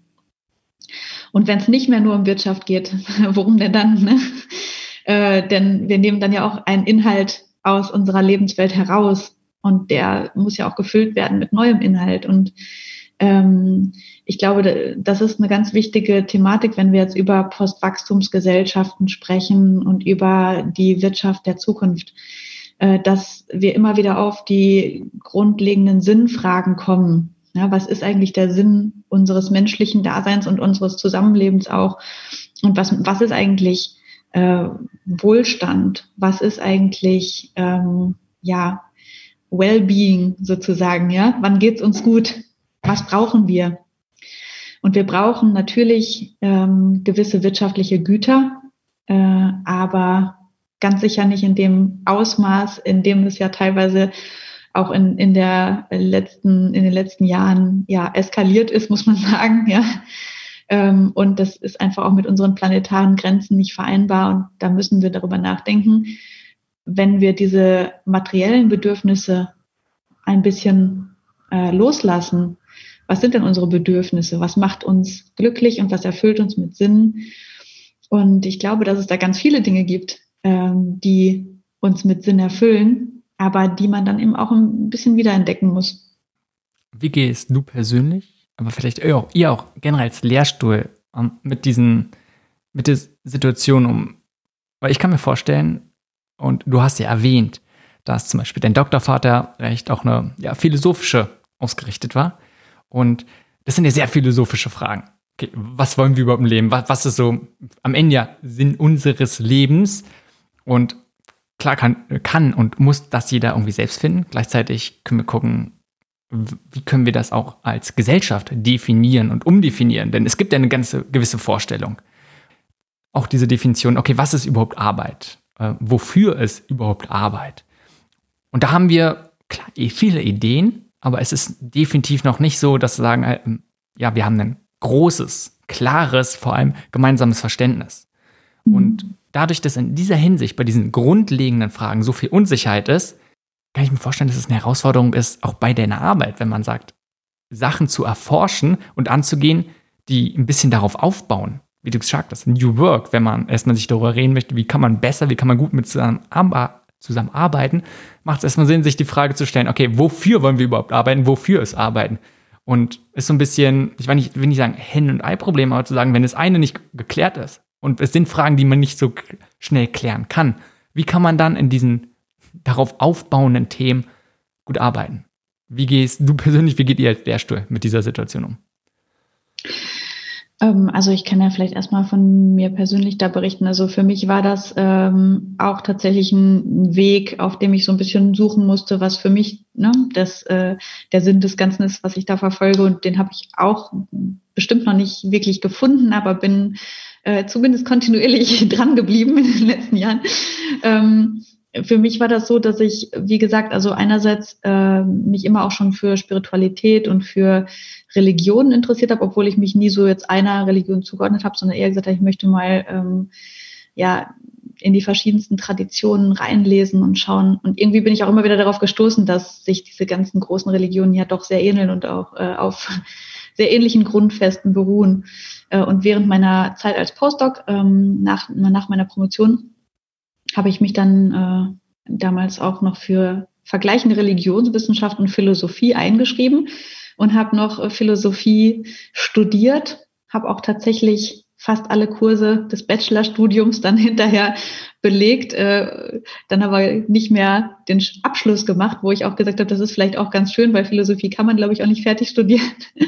Und wenn es nicht mehr nur um Wirtschaft geht, worum denn dann? Ne? Äh, denn wir nehmen dann ja auch einen Inhalt aus unserer Lebenswelt heraus und der muss ja auch gefüllt werden mit neuem Inhalt. Und ähm, ich glaube, das ist eine ganz wichtige Thematik, wenn wir jetzt über Postwachstumsgesellschaften sprechen und über die Wirtschaft der Zukunft, äh, dass wir immer wieder auf die grundlegenden Sinnfragen kommen. Ja, was ist eigentlich der Sinn unseres menschlichen Daseins und unseres Zusammenlebens auch? Und was, was ist eigentlich äh, Wohlstand? Was ist eigentlich ähm, ja Wellbeing sozusagen? Ja, wann geht's uns gut? Was brauchen wir? Und wir brauchen natürlich ähm, gewisse wirtschaftliche Güter, äh, aber ganz sicher nicht in dem Ausmaß, in dem es ja teilweise auch in, in der letzten, in den letzten Jahren ja eskaliert ist, muss man sagen, ja. Ähm, und das ist einfach auch mit unseren planetaren Grenzen nicht vereinbar. Und da müssen wir darüber nachdenken, wenn wir diese materiellen Bedürfnisse ein bisschen äh, loslassen. Was sind denn unsere Bedürfnisse? Was macht uns glücklich und was erfüllt uns mit Sinn? Und ich glaube, dass es da ganz viele Dinge gibt, ähm, die uns mit Sinn erfüllen, aber die man dann eben auch ein bisschen wiederentdecken muss. Wie gehst du persönlich, aber vielleicht ihr auch, ihr auch generell als Lehrstuhl um, mit diesen, mit der Situation um? Weil ich kann mir vorstellen, und du hast ja erwähnt, dass zum Beispiel dein Doktorvater recht auch eine ja, philosophische ausgerichtet war. Und das sind ja sehr philosophische Fragen. Okay, was wollen wir überhaupt im Leben? Was, was ist so am Ende ja Sinn unseres Lebens? Und klar kann, kann und muss das jeder irgendwie selbst finden. Gleichzeitig können wir gucken, wie können wir das auch als Gesellschaft definieren und umdefinieren? Denn es gibt ja eine ganze gewisse Vorstellung. Auch diese Definition, okay, was ist überhaupt Arbeit? Äh, wofür ist überhaupt Arbeit? Und da haben wir klar, viele Ideen, aber es ist definitiv noch nicht so, dass wir sagen, äh, ja, wir haben ein großes, klares, vor allem gemeinsames Verständnis. Mhm. Und dadurch, dass in dieser Hinsicht bei diesen grundlegenden Fragen so viel Unsicherheit ist, kann ich mir vorstellen, dass es eine Herausforderung ist, auch bei deiner Arbeit, wenn man sagt, Sachen zu erforschen und anzugehen, die ein bisschen darauf aufbauen. Wie du gesagt hast, New Work, wenn man erstmal sich darüber reden möchte, wie kann man besser, wie kann man gut mit zusammenarbeiten, macht es erstmal Sinn, sich die Frage zu stellen, okay, wofür wollen wir überhaupt arbeiten, wofür ist Arbeiten? Und ist so ein bisschen, ich will nicht, will nicht sagen Hen- und Ei-Problem, aber zu sagen, wenn das eine nicht geklärt ist und es sind Fragen, die man nicht so schnell klären kann, wie kann man dann in diesen darauf aufbauenden Themen gut arbeiten? Wie gehst du persönlich, wie geht ihr als Lehrstuhl mit dieser Situation um? Ähm, also ich kann ja vielleicht erstmal von mir persönlich da berichten. Also für mich war das ähm, auch tatsächlich ein Weg, auf dem ich so ein bisschen suchen musste, was für mich ne, das, äh, der Sinn des Ganzen ist, was ich da verfolge. Und den habe ich auch bestimmt noch nicht wirklich gefunden, aber bin äh, zumindest kontinuierlich dran geblieben in den letzten Jahren. Ähm, Für mich war das so, dass ich, wie gesagt, also einerseits äh, mich immer auch schon für Spiritualität und für Religion interessiert habe, obwohl ich mich nie so jetzt einer Religion zugeordnet habe, sondern eher gesagt habe, ich möchte mal ähm, ja in die verschiedensten Traditionen reinlesen und schauen. Und irgendwie bin ich auch immer wieder darauf gestoßen, dass sich diese ganzen großen Religionen ja doch sehr ähneln und auch äh, auf sehr ähnlichen Grundfesten beruhen. Äh, und während meiner Zeit als Postdoc, ähm, nach, nach meiner Promotion, habe ich mich dann äh, damals auch noch für vergleichende Religionswissenschaft und Philosophie eingeschrieben und habe noch äh, Philosophie studiert, habe auch tatsächlich fast alle Kurse des Bachelorstudiums dann hinterher belegt, äh, dann aber nicht mehr den Abschluss gemacht, wo ich auch gesagt habe, das ist vielleicht auch ganz schön, weil Philosophie kann man, glaube ich, auch nicht fertig studieren.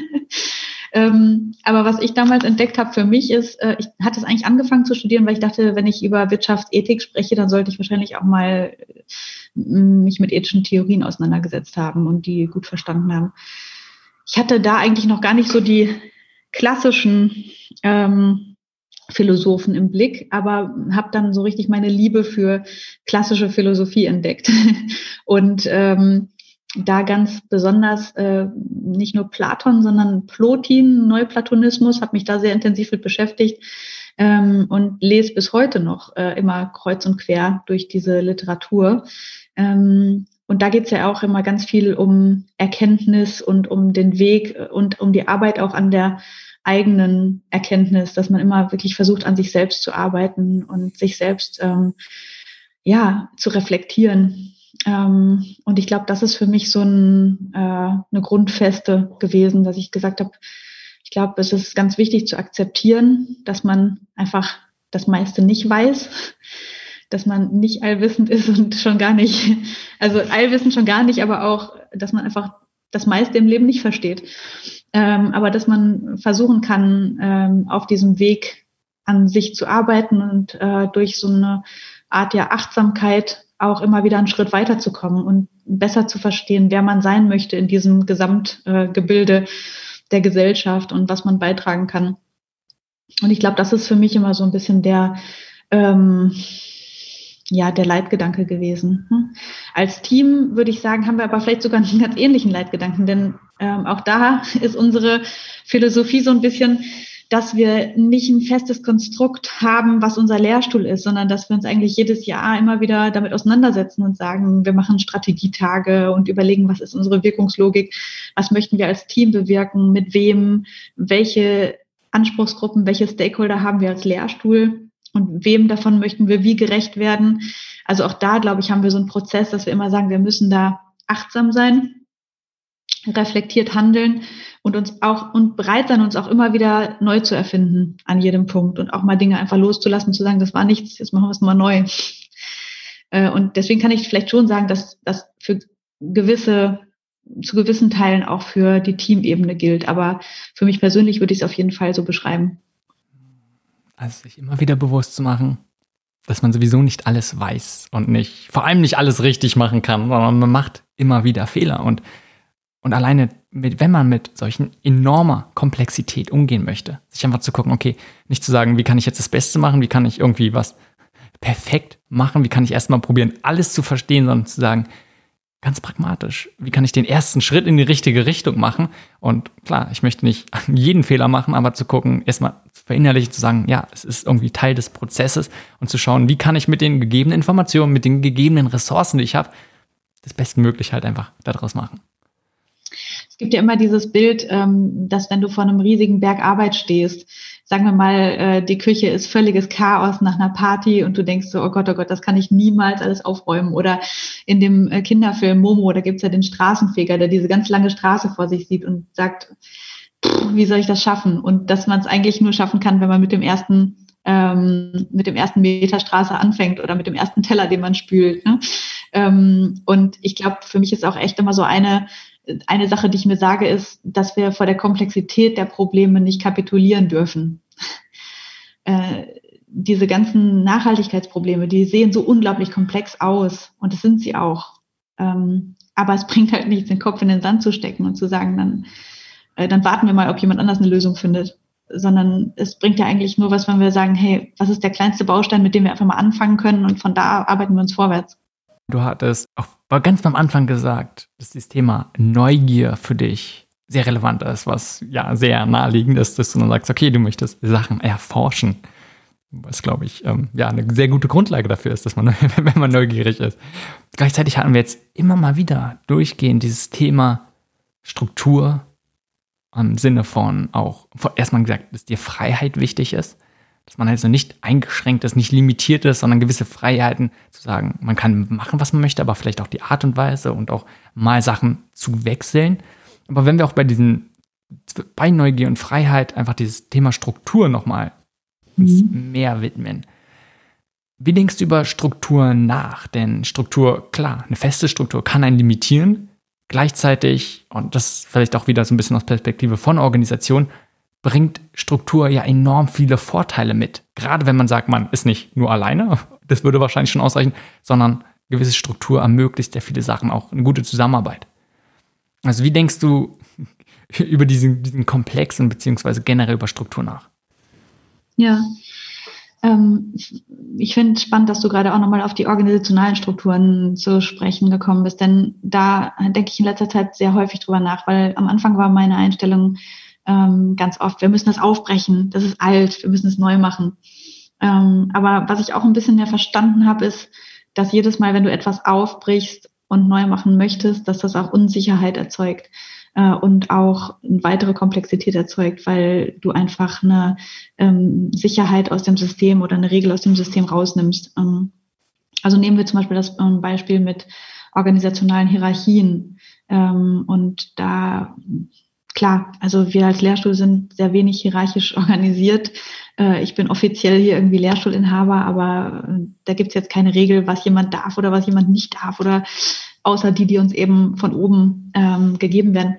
Ähm, aber was ich damals entdeckt habe für mich ist, äh, ich hatte es eigentlich angefangen zu studieren, weil ich dachte, wenn ich über Wirtschaftsethik spreche, dann sollte ich wahrscheinlich auch mal äh, mich mit ethischen Theorien auseinandergesetzt haben und die gut verstanden haben. Ich hatte da eigentlich noch gar nicht so die klassischen ähm, Philosophen im Blick, aber habe dann so richtig meine Liebe für klassische Philosophie entdeckt. Und ähm, da ganz besonders äh, nicht nur Platon, sondern Plotin, Neuplatonismus, habe mich da sehr intensiv mit beschäftigt ähm, und lese bis heute noch äh, immer kreuz und quer durch diese Literatur. Ähm, und da geht es ja auch immer ganz viel um Erkenntnis und um den Weg und um die Arbeit auch an der eigenen Erkenntnis, dass man immer wirklich versucht, an sich selbst zu arbeiten und sich selbst ähm, ja zu reflektieren. Ähm, und ich glaube, das ist für mich so ein, äh, eine Grundfeste gewesen, dass ich gesagt habe, ich glaube, es ist ganz wichtig zu akzeptieren, dass man einfach das meiste nicht weiß, dass man nicht allwissend ist und schon gar nicht, also allwissend schon gar nicht, aber auch, dass man einfach das meiste im Leben nicht versteht. Ähm, aber dass man versuchen kann, ähm, auf diesem Weg an sich zu arbeiten und äh, durch so eine Art ja Achtsamkeit auch immer wieder einen Schritt weiterzukommen und besser zu verstehen, wer man sein möchte in diesem Gesamtgebilde äh, der Gesellschaft und was man beitragen kann. Und ich glaube, das ist für mich immer so ein bisschen der, ähm, ja, der Leitgedanke gewesen. Hm? Als Team würde ich sagen, haben wir aber vielleicht sogar einen ganz ähnlichen Leitgedanken, denn ähm, auch da ist unsere Philosophie so ein bisschen, dass wir nicht ein festes Konstrukt haben, was unser Lehrstuhl ist, sondern dass wir uns eigentlich jedes Jahr immer wieder damit auseinandersetzen und sagen, wir machen Strategietage und überlegen, was ist unsere Wirkungslogik, was möchten wir als Team bewirken, mit wem, welche Anspruchsgruppen, welche Stakeholder haben wir als Lehrstuhl und wem davon möchten wir wie gerecht werden. Also auch da, glaube ich, haben wir so einen Prozess, dass wir immer sagen, wir müssen da achtsam sein, reflektiert handeln und uns auch und bereit sein, uns auch immer wieder neu zu erfinden an jedem Punkt und auch mal Dinge einfach loszulassen, zu sagen, das war nichts, jetzt machen wir es mal neu. Und deswegen kann ich vielleicht schon sagen, dass das für gewisse, zu gewissen Teilen auch für die Teamebene gilt. Aber für mich persönlich würde ich es auf jeden Fall so beschreiben. Also sich immer wieder bewusst zu machen, dass man sowieso nicht alles weiß und nicht, vor allem nicht alles richtig machen kann, sondern man macht immer wieder Fehler. Und Und alleine, mit, wenn man mit solchen enormer Komplexität umgehen möchte, sich einfach zu gucken, okay, nicht zu sagen, wie kann ich jetzt das Beste machen, wie kann ich irgendwie was perfekt machen, wie kann ich erstmal probieren, alles zu verstehen, sondern zu sagen, ganz pragmatisch, wie kann ich den ersten Schritt in die richtige Richtung machen? Und klar, ich möchte nicht jeden Fehler machen, aber zu gucken, erstmal verinnerlich zu sagen, ja, es ist irgendwie Teil des Prozesses und zu schauen, wie kann ich mit den gegebenen Informationen, mit den gegebenen Ressourcen, die ich habe, das Bestmögliche halt einfach daraus machen. Es gibt ja immer dieses Bild, ähm, dass wenn du vor einem riesigen Berg Arbeit stehst, sagen wir mal, äh, die Küche ist völliges Chaos nach einer Party und du denkst so, oh Gott, oh Gott, das kann ich niemals alles aufräumen. Oder in dem äh, Kinderfilm Momo, da gibt's ja den Straßenfeger, der diese ganz lange Straße vor sich sieht und sagt, pff, wie soll ich das schaffen? Und dass man es eigentlich nur schaffen kann, wenn man mit dem ersten ähm, mit dem ersten Meter Straße anfängt oder mit dem ersten Teller, den man spült. Ne? Ähm, und ich glaube, für mich ist auch echt immer so eine Eine Sache, die ich mir sage, ist, dass wir vor der Komplexität der Probleme nicht kapitulieren dürfen. Äh, diese ganzen Nachhaltigkeitsprobleme, die sehen so unglaublich komplex aus und das sind sie auch. Ähm, aber es bringt halt nichts, den Kopf in den Sand zu stecken und zu sagen, dann, äh, dann warten wir mal, ob jemand anders eine Lösung findet. Sondern es bringt ja eigentlich nur was, wenn wir sagen, hey, was ist der kleinste Baustein, mit dem wir einfach mal anfangen können und von da arbeiten wir uns vorwärts. Du hattest auch ganz am Anfang gesagt, dass das Thema Neugier für dich sehr relevant ist, was ja sehr naheliegend ist, dass du dann sagst, okay, du möchtest Sachen erforschen. Was, glaube ich, ähm, ja, eine sehr gute Grundlage dafür ist, dass man, wenn man neugierig ist. Gleichzeitig hatten wir jetzt immer mal wieder durchgehend dieses Thema Struktur im Sinne von auch, erstmal gesagt, dass dir Freiheit wichtig ist. Dass man also nicht eingeschränkt ist, nicht limitiert ist, sondern gewisse Freiheiten zu sagen, man kann machen, was man möchte, aber vielleicht auch die Art und Weise und auch mal Sachen zu wechseln. Aber wenn wir auch bei diesen, bei Neugier und Freiheit einfach dieses Thema Struktur nochmal uns mhm. mehr widmen. Wie denkst du über Struktur nach? Denn Struktur, klar, eine feste Struktur kann einen limitieren. Gleichzeitig, und das ist vielleicht auch wieder so ein bisschen aus Perspektive von Organisation, bringt Struktur ja enorm viele Vorteile mit. Gerade wenn man sagt, man ist nicht nur alleine, das würde wahrscheinlich schon ausreichen, sondern gewisse Struktur ermöglicht ja viele Sachen, auch eine gute Zusammenarbeit. Also wie denkst du über diesen, diesen Komplexen beziehungsweise generell über Struktur nach? Ja, ähm, ich finde es spannend, dass du gerade auch nochmal auf die organisationalen Strukturen zu sprechen gekommen bist, denn da denke ich in letzter Zeit sehr häufig drüber nach, weil am Anfang war meine Einstellung, Ähm, ganz oft, wir müssen das aufbrechen, das ist alt, wir müssen es neu machen. Ähm, aber was ich auch ein bisschen mehr verstanden habe, ist, dass jedes Mal, wenn du etwas aufbrichst und neu machen möchtest, dass das auch Unsicherheit erzeugt äh, und auch eine weitere Komplexität erzeugt, weil du einfach eine ähm, Sicherheit aus dem System oder eine Regel aus dem System rausnimmst. Ähm, also nehmen wir zum Beispiel das ähm, Beispiel mit organisationalen Hierarchien. Ähm, und da Klar, also wir als Lehrstuhl sind sehr wenig hierarchisch organisiert. Ich bin offiziell hier irgendwie Lehrstuhlinhaber, aber da gibt es jetzt keine Regel, was jemand darf oder was jemand nicht darf, oder außer die, die uns eben von oben ähm, gegeben werden.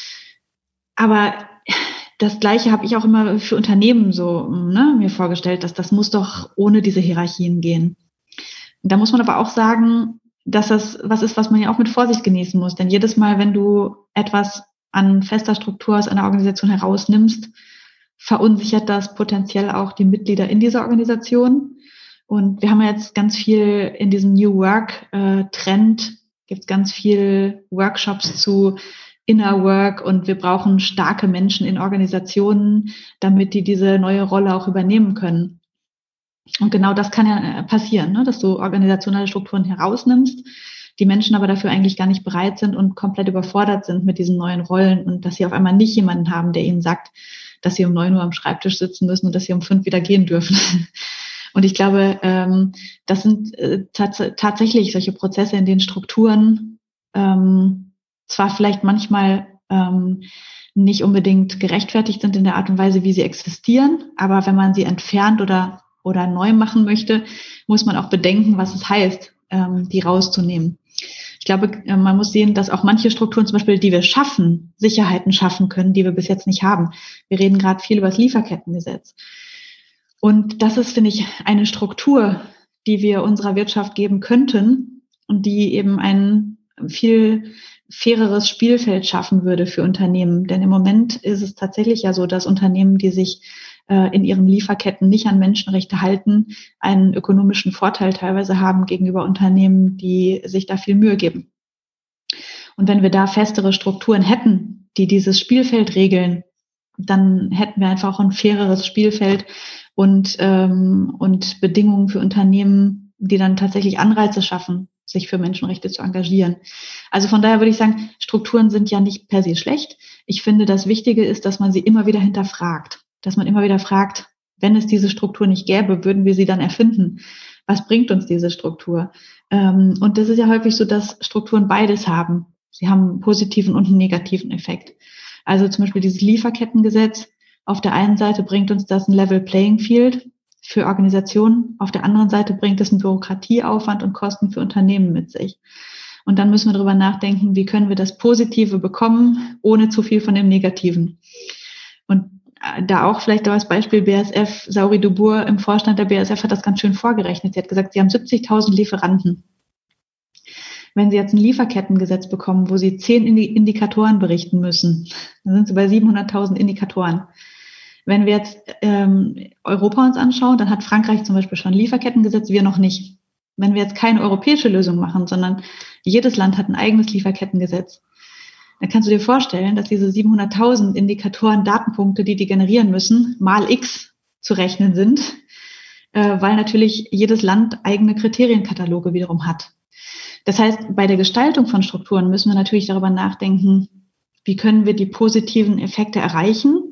Aber das Gleiche habe ich auch immer für Unternehmen so ne, mir vorgestellt, dass das muss doch ohne diese Hierarchien gehen. Da muss man aber auch sagen, dass das was ist, was man ja auch mit Vorsicht genießen muss. Denn jedes Mal, wenn du etwas an fester Struktur aus einer Organisation herausnimmst, verunsichert das potenziell auch die Mitglieder in dieser Organisation. Und wir haben ja jetzt ganz viel in diesem New Work-Trend, äh, gibt es ganz viel Workshops zu Inner Work und wir brauchen starke Menschen in Organisationen, damit die diese neue Rolle auch übernehmen können. Und genau das kann ja passieren, ne? Dass du organisationale Strukturen herausnimmst, die Menschen aber dafür eigentlich gar nicht bereit sind und komplett überfordert sind mit diesen neuen Rollen und dass sie auf einmal nicht jemanden haben, der ihnen sagt, dass sie um neun Uhr am Schreibtisch sitzen müssen und dass sie um fünf wieder gehen dürfen. Und ich glaube, ähm, das sind äh, tats- tatsächlich solche Prozesse, in denen Strukturen ähm, zwar vielleicht manchmal ähm, nicht unbedingt gerechtfertigt sind in der Art und Weise, wie sie existieren, aber wenn man sie entfernt oder oder neu machen möchte, muss man auch bedenken, was es heißt, ähm, die rauszunehmen. Ich glaube, man muss sehen, dass auch manche Strukturen, zum Beispiel, die wir schaffen, Sicherheiten schaffen können, die wir bis jetzt nicht haben. Wir reden gerade viel über das Lieferkettengesetz. Und das ist, finde ich, eine Struktur, die wir unserer Wirtschaft geben könnten und die eben einen viel, faireres Spielfeld schaffen würde für Unternehmen. Denn im Moment ist es tatsächlich ja so, dass Unternehmen, die sich äh, in ihren Lieferketten nicht an Menschenrechte halten, einen ökonomischen Vorteil teilweise haben gegenüber Unternehmen, die sich da viel Mühe geben. Und wenn wir da festere Strukturen hätten, die dieses Spielfeld regeln, dann hätten wir einfach auch ein faireres Spielfeld und, ähm, und Bedingungen für Unternehmen, die dann tatsächlich Anreize schaffen, sich für Menschenrechte zu engagieren. Also von daher würde ich sagen, Strukturen sind ja nicht per se schlecht. Ich finde, das Wichtige ist, dass man sie immer wieder hinterfragt, dass man immer wieder fragt, wenn es diese Struktur nicht gäbe, würden wir sie dann erfinden? Was bringt uns diese Struktur? Ähm, und das ist ja häufig so, dass Strukturen beides haben. Sie haben einen positiven und einen negativen Effekt. Also zum Beispiel dieses Lieferkettengesetz. Auf der einen Seite bringt uns das ein Level Playing Field für Organisationen. Auf der anderen Seite bringt es einen Bürokratieaufwand und Kosten für Unternehmen mit sich. Und dann müssen wir darüber nachdenken, wie können wir das Positive bekommen, ohne zu viel von dem Negativen. Und da auch vielleicht als Beispiel B A S F, Saori Dubourg im Vorstand der B A S F hat das ganz schön vorgerechnet. Sie hat gesagt, sie haben siebzigtausend Lieferanten. Wenn Sie jetzt ein Lieferkettengesetz bekommen, wo Sie zehn Indikatoren berichten müssen, dann sind Sie bei siebenhunderttausend Indikatoren. Wenn wir jetzt ähm, Europa uns anschauen, dann hat Frankreich zum Beispiel schon ein Lieferkettengesetz, wir noch nicht. Wenn wir jetzt keine europäische Lösung machen, sondern jedes Land hat ein eigenes Lieferkettengesetz, dann kannst du dir vorstellen, dass diese siebenhunderttausend Indikatoren, Datenpunkte, die die generieren müssen, mal X zu rechnen sind, äh, weil natürlich jedes Land eigene Kriterienkataloge wiederum hat. Das heißt, bei der Gestaltung von Strukturen müssen wir natürlich darüber nachdenken, wie können wir die positiven Effekte erreichen,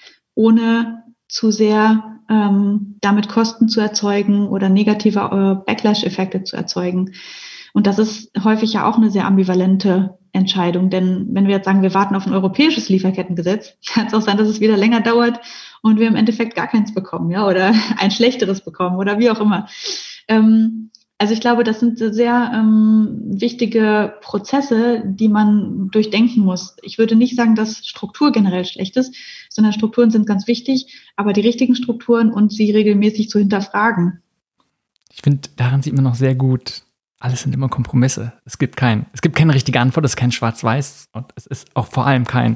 ohne zu sehr ähm, damit Kosten zu erzeugen oder negative äh, Backlash-Effekte zu erzeugen. Und das ist häufig ja auch eine sehr ambivalente Entscheidung, denn wenn wir jetzt sagen, wir warten auf ein europäisches Lieferkettengesetz, kann es auch sein, dass es wieder länger dauert und wir im Endeffekt gar keins bekommen, ja, oder ein schlechteres bekommen oder wie auch immer. Ähm, Also ich glaube, das sind sehr ähm, wichtige Prozesse, die man durchdenken muss. Ich würde nicht sagen, dass Struktur generell schlecht ist, sondern Strukturen sind ganz wichtig, aber die richtigen Strukturen und sie regelmäßig zu hinterfragen. Ich finde, daran sieht man noch sehr gut, alles sind immer Kompromisse. Es gibt kein, es gibt keine richtige Antwort, es ist kein Schwarz-Weiß und es ist auch vor allem kein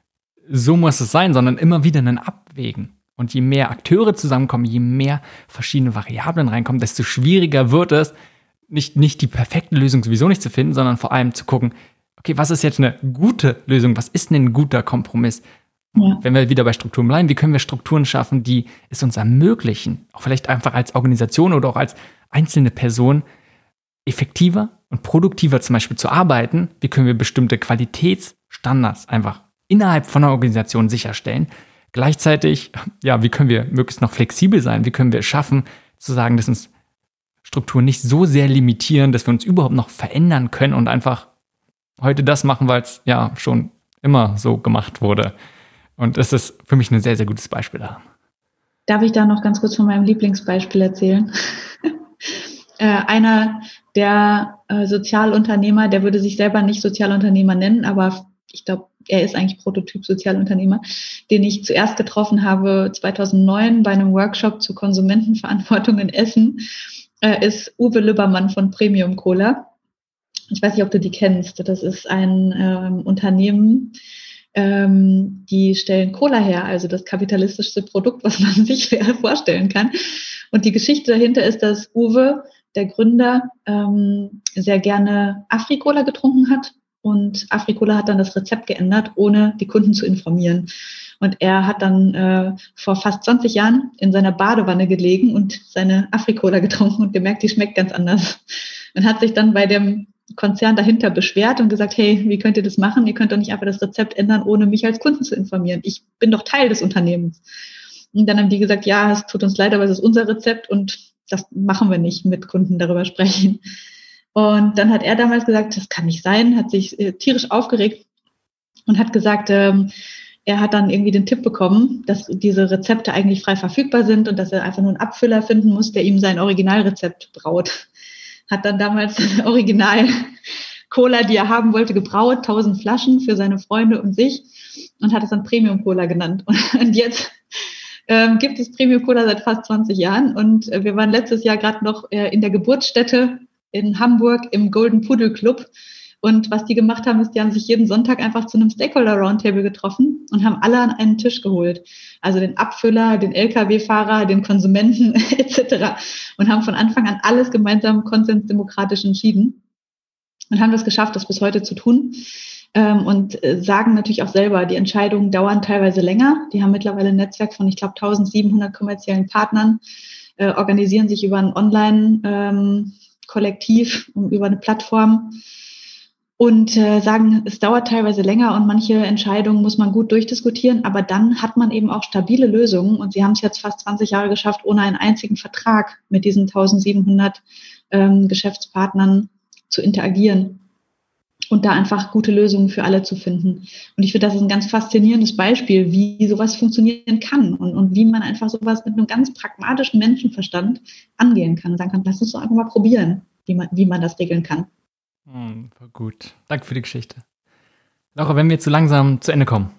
so muss es sein, sondern immer wieder ein Abwägen. Und je mehr Akteure zusammenkommen, je mehr verschiedene Variablen reinkommen, desto schwieriger wird es, nicht, nicht die perfekte Lösung sowieso nicht zu finden, sondern vor allem zu gucken, okay, was ist jetzt eine gute Lösung? Was ist denn ein guter Kompromiss? Ja. Wenn wir wieder bei Strukturen bleiben, wie können wir Strukturen schaffen, die es uns ermöglichen, auch vielleicht einfach als Organisation oder auch als einzelne Person effektiver und produktiver zum Beispiel zu arbeiten? Wie können wir bestimmte Qualitätsstandards einfach innerhalb von einer Organisation sicherstellen? Gleichzeitig, ja, wie können wir möglichst noch flexibel sein? Wie können wir es schaffen, zu sagen, dass uns Strukturen nicht so sehr limitieren, dass wir uns überhaupt noch verändern können und einfach heute das machen, weil es ja schon immer so gemacht wurde. Und das ist für mich ein sehr, sehr gutes Beispiel da. Darf ich da noch ganz kurz von meinem Lieblingsbeispiel erzählen? äh, einer der äh, Sozialunternehmer, der würde sich selber nicht Sozialunternehmer nennen, aber ich glaube, er ist eigentlich Prototyp Sozialunternehmer, den ich zuerst getroffen habe zweitausendneun bei einem Workshop zur Konsumentenverantwortung in Essen, äh, ist Uwe Lübbermann von Premium Cola. Ich weiß nicht, ob du die kennst. Das ist ein ähm, Unternehmen, ähm, die stellen Cola her, also das kapitalistischste Produkt, was man sich vorstellen kann. Und die Geschichte dahinter ist, dass Uwe, der Gründer, ähm, sehr gerne Afri-Cola getrunken hat. Und Afri-Cola hat dann das Rezept geändert, ohne die Kunden zu informieren. Und er hat dann äh, vor fast zwanzig Jahren in seiner Badewanne gelegen und seine Afri-Cola getrunken und gemerkt, die schmeckt ganz anders. Und hat sich dann bei dem Konzern dahinter beschwert und gesagt, hey, wie könnt ihr das machen? Ihr könnt doch nicht einfach das Rezept ändern, ohne mich als Kunden zu informieren. Ich bin doch Teil des Unternehmens. Und dann haben die gesagt, ja, es tut uns leid, aber es ist unser Rezept und das machen wir nicht, mit Kunden darüber sprechen. Und dann hat er damals gesagt, das kann nicht sein, hat sich äh, tierisch aufgeregt und hat gesagt, ähm, er hat dann irgendwie den Tipp bekommen, dass diese Rezepte eigentlich frei verfügbar sind und dass er einfach nur einen Abfüller finden muss, der ihm sein Originalrezept braut. Hat dann damals Original Cola, die er haben wollte, gebraut, tausend Flaschen für seine Freunde und sich und hat es dann Premium Cola genannt. Und jetzt ähm, gibt es Premium Cola seit fast zwanzig Jahren und äh, wir waren letztes Jahr gerade noch äh, in der Geburtsstätte in Hamburg im Golden Pudel Club Und was die gemacht haben, ist, die haben sich jeden Sonntag einfach zu einem Stakeholder-Roundtable getroffen und haben alle an einen Tisch geholt. Also den Abfüller, den L K W-Fahrer, den Konsumenten et cetera. Und haben von Anfang an alles gemeinsam konsensdemokratisch entschieden und haben das geschafft, das bis heute zu tun. Und sagen natürlich auch selber, die Entscheidungen dauern teilweise länger. Die haben mittlerweile ein Netzwerk von, ich glaube, eintausendsiebenhundert kommerziellen Partnern, äh, organisieren sich über ein Online-Kollektiv, ähm, über eine Plattform und äh, sagen, es dauert teilweise länger und manche Entscheidungen muss man gut durchdiskutieren, aber dann hat man eben auch stabile Lösungen und sie haben es jetzt fast zwanzig Jahre geschafft, ohne einen einzigen Vertrag mit diesen eintausendsiebenhundert ähm, Geschäftspartnern zu interagieren. Und da einfach gute Lösungen für alle zu finden. Und ich finde, das ist ein ganz faszinierendes Beispiel, wie sowas funktionieren kann und, und wie man einfach sowas mit einem ganz pragmatischen Menschenverstand angehen kann. Und sagen kann, lass uns doch einfach mal probieren, wie man, wie man das regeln kann. Hm, gut. Danke für die Geschichte. Laura, wenn wir jetzt so langsam zu Ende kommen,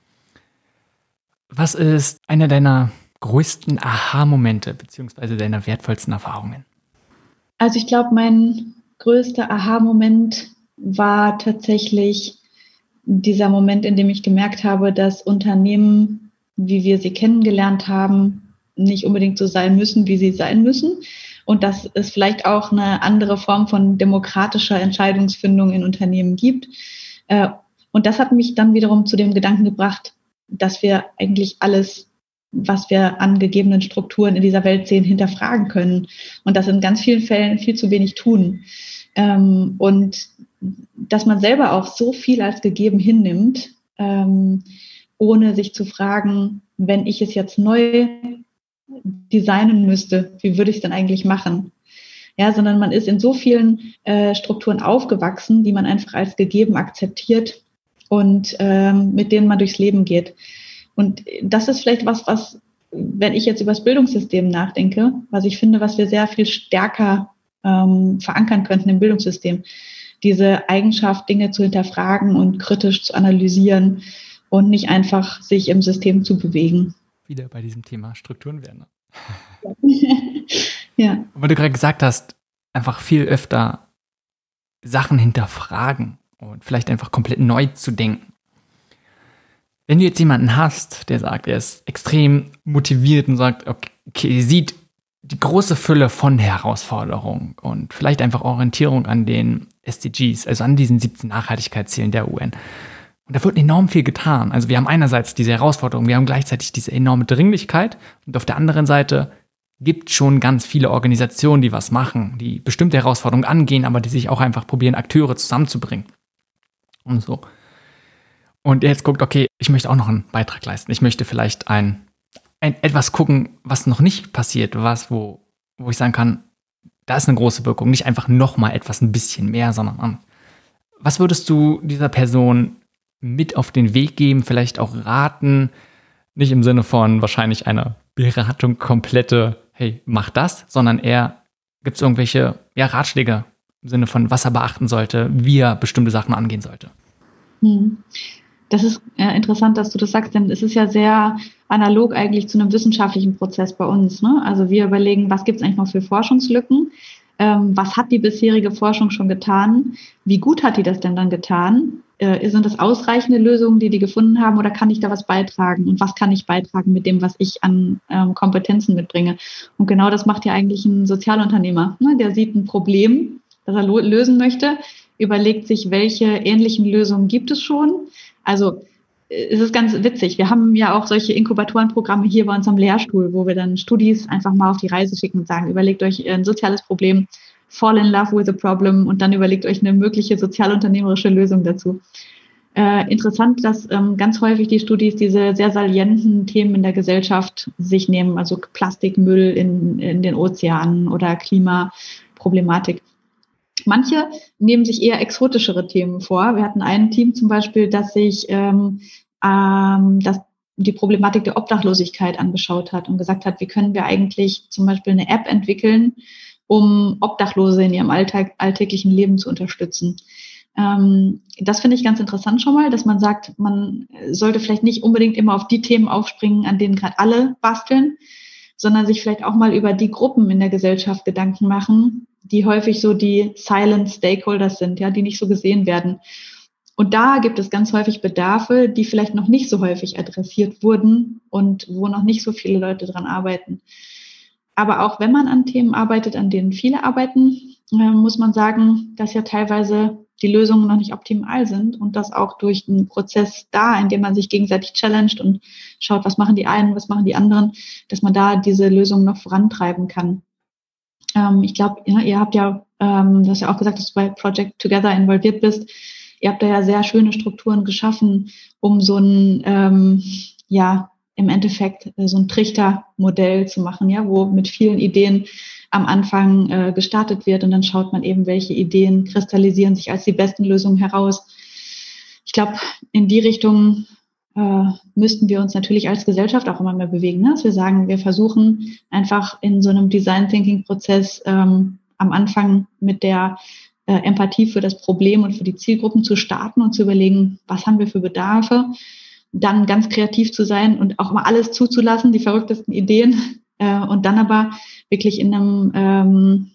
was ist einer deiner größten Aha-Momente beziehungsweise deiner wertvollsten Erfahrungen? Also ich glaube, mein größter Aha-Moment war tatsächlich dieser Moment, in dem ich gemerkt habe, dass Unternehmen, wie wir sie kennengelernt haben, nicht unbedingt so sein müssen, wie sie sein müssen. Und dass es vielleicht auch eine andere Form von demokratischer Entscheidungsfindung in Unternehmen gibt. Und das hat mich dann wiederum zu dem Gedanken gebracht, dass wir eigentlich alles, was wir an gegebenen Strukturen in dieser Welt sehen, hinterfragen können. Und das in ganz vielen Fällen viel zu wenig tun. Und dass man selber auch so viel als gegeben hinnimmt, ähm, ohne sich zu fragen, wenn ich es jetzt neu designen müsste, wie würde ich es denn eigentlich machen? Ja, sondern man ist in so vielen äh, Strukturen aufgewachsen, die man einfach als gegeben akzeptiert und ähm, mit denen man durchs Leben geht. Und das ist vielleicht was, was, wenn ich jetzt über das Bildungssystem nachdenke, was ich finde, was wir sehr viel stärker ähm, verankern könnten im Bildungssystem. Diese Eigenschaft, Dinge zu hinterfragen und kritisch zu analysieren und nicht einfach sich im System zu bewegen. Wieder bei diesem Thema Strukturen werden. Ja. Und weil du gerade gesagt hast, einfach viel öfter Sachen hinterfragen und vielleicht einfach komplett neu zu denken. Wenn du jetzt jemanden hast, der sagt, er ist extrem motiviert und sagt, okay, sieht die große Fülle von Herausforderungen und vielleicht einfach Orientierung an den S D Gs, also an diesen siebzehn Nachhaltigkeitszielen der U N. Und da wird enorm viel getan. Also wir haben einerseits diese Herausforderung, wir haben gleichzeitig diese enorme Dringlichkeit und auf der anderen Seite gibt es schon ganz viele Organisationen, die was machen, die bestimmte Herausforderungen angehen, aber die sich auch einfach probieren, Akteure zusammenzubringen. Und so. Und jetzt guckt, okay, ich möchte auch noch einen Beitrag leisten. Ich möchte vielleicht ein etwas gucken, was noch nicht passiert, was, wo, wo ich sagen kann, da ist eine große Wirkung, nicht einfach nochmal etwas ein bisschen mehr, sondern was würdest du dieser Person mit auf den Weg geben, vielleicht auch raten, nicht im Sinne von wahrscheinlich einer Beratung komplette, hey, mach das, sondern eher gibt es irgendwelche ja, Ratschläge im Sinne von, was er beachten sollte, wie er bestimmte Sachen angehen sollte? Hm. Das ist äh, interessant, dass du das sagst, denn es ist ja sehr analog eigentlich zu einem wissenschaftlichen Prozess bei uns. Ne? Also wir überlegen, was gibt es eigentlich noch für Forschungslücken? Ähm, was hat die bisherige Forschung schon getan? Wie gut hat die das denn dann getan? Äh, sind das ausreichende Lösungen, die die gefunden haben, oder kann ich da was beitragen? Und was kann ich beitragen mit dem, was ich an ähm, Kompetenzen mitbringe? Und genau das macht ja eigentlich ein Sozialunternehmer. Ne? Der sieht ein Problem, das er lo- lösen möchte, überlegt sich, welche ähnlichen Lösungen gibt es schon. Also es ist ganz witzig. Wir haben ja auch solche Inkubatorenprogramme hier bei uns am Lehrstuhl, wo wir dann Studis einfach mal auf die Reise schicken und sagen, überlegt euch ein soziales Problem, fall in love with a problem und dann überlegt euch eine mögliche sozialunternehmerische Lösung dazu. Äh, interessant, dass ähm, ganz häufig die Studis diese sehr salienten Themen in der Gesellschaft sich nehmen, also Plastikmüll in, in den Ozeanen oder Klimaproblematik. Manche nehmen sich eher exotischere Themen vor. Wir hatten ein Team zum Beispiel, das sich ähm, ähm, das, die Problematik der Obdachlosigkeit angeschaut hat und gesagt hat, wie können wir eigentlich zum Beispiel eine App entwickeln, um Obdachlose in ihrem Alltag, alltäglichen Leben zu unterstützen. Ähm, das finde ich ganz interessant schon mal, dass man sagt, man sollte vielleicht nicht unbedingt immer auf die Themen aufspringen, an denen gerade alle basteln, sondern sich vielleicht auch mal über die Gruppen in der Gesellschaft Gedanken machen, die häufig so die Silent Stakeholders sind, ja, die nicht so gesehen werden. Und da gibt es ganz häufig Bedarfe, die vielleicht noch nicht so häufig adressiert wurden und wo noch nicht so viele Leute dran arbeiten. Aber auch wenn man an Themen arbeitet, an denen viele arbeiten, äh, muss man sagen, dass ja teilweise die Lösungen noch nicht optimal sind und dass auch durch einen Prozess da, in dem man sich gegenseitig challenged und schaut, was machen die einen, was machen die anderen, dass man da diese Lösungen noch vorantreiben kann. Ähm, ich glaube, ja, ihr habt ja, ähm, du hast ja auch gesagt, dass du bei Project Together involviert bist. Ihr habt da ja sehr schöne Strukturen geschaffen, um so ein, ähm, ja, im Endeffekt so ein Trichtermodell zu machen, ja, wo mit vielen Ideen am Anfang äh, gestartet wird und dann schaut man eben, welche Ideen kristallisieren sich als die besten Lösungen heraus. Ich glaube, in die Richtung äh, müssten wir uns natürlich als Gesellschaft auch immer mehr bewegen, ne? Dass wir sagen, wir versuchen einfach in so einem Design-Thinking-Prozess ähm, am Anfang mit der äh, Empathie für das Problem und für die Zielgruppen zu starten und zu überlegen, was haben wir für Bedarfe, dann ganz kreativ zu sein und auch mal alles zuzulassen, die verrücktesten Ideen, äh, und dann aber wirklich in einem ähm,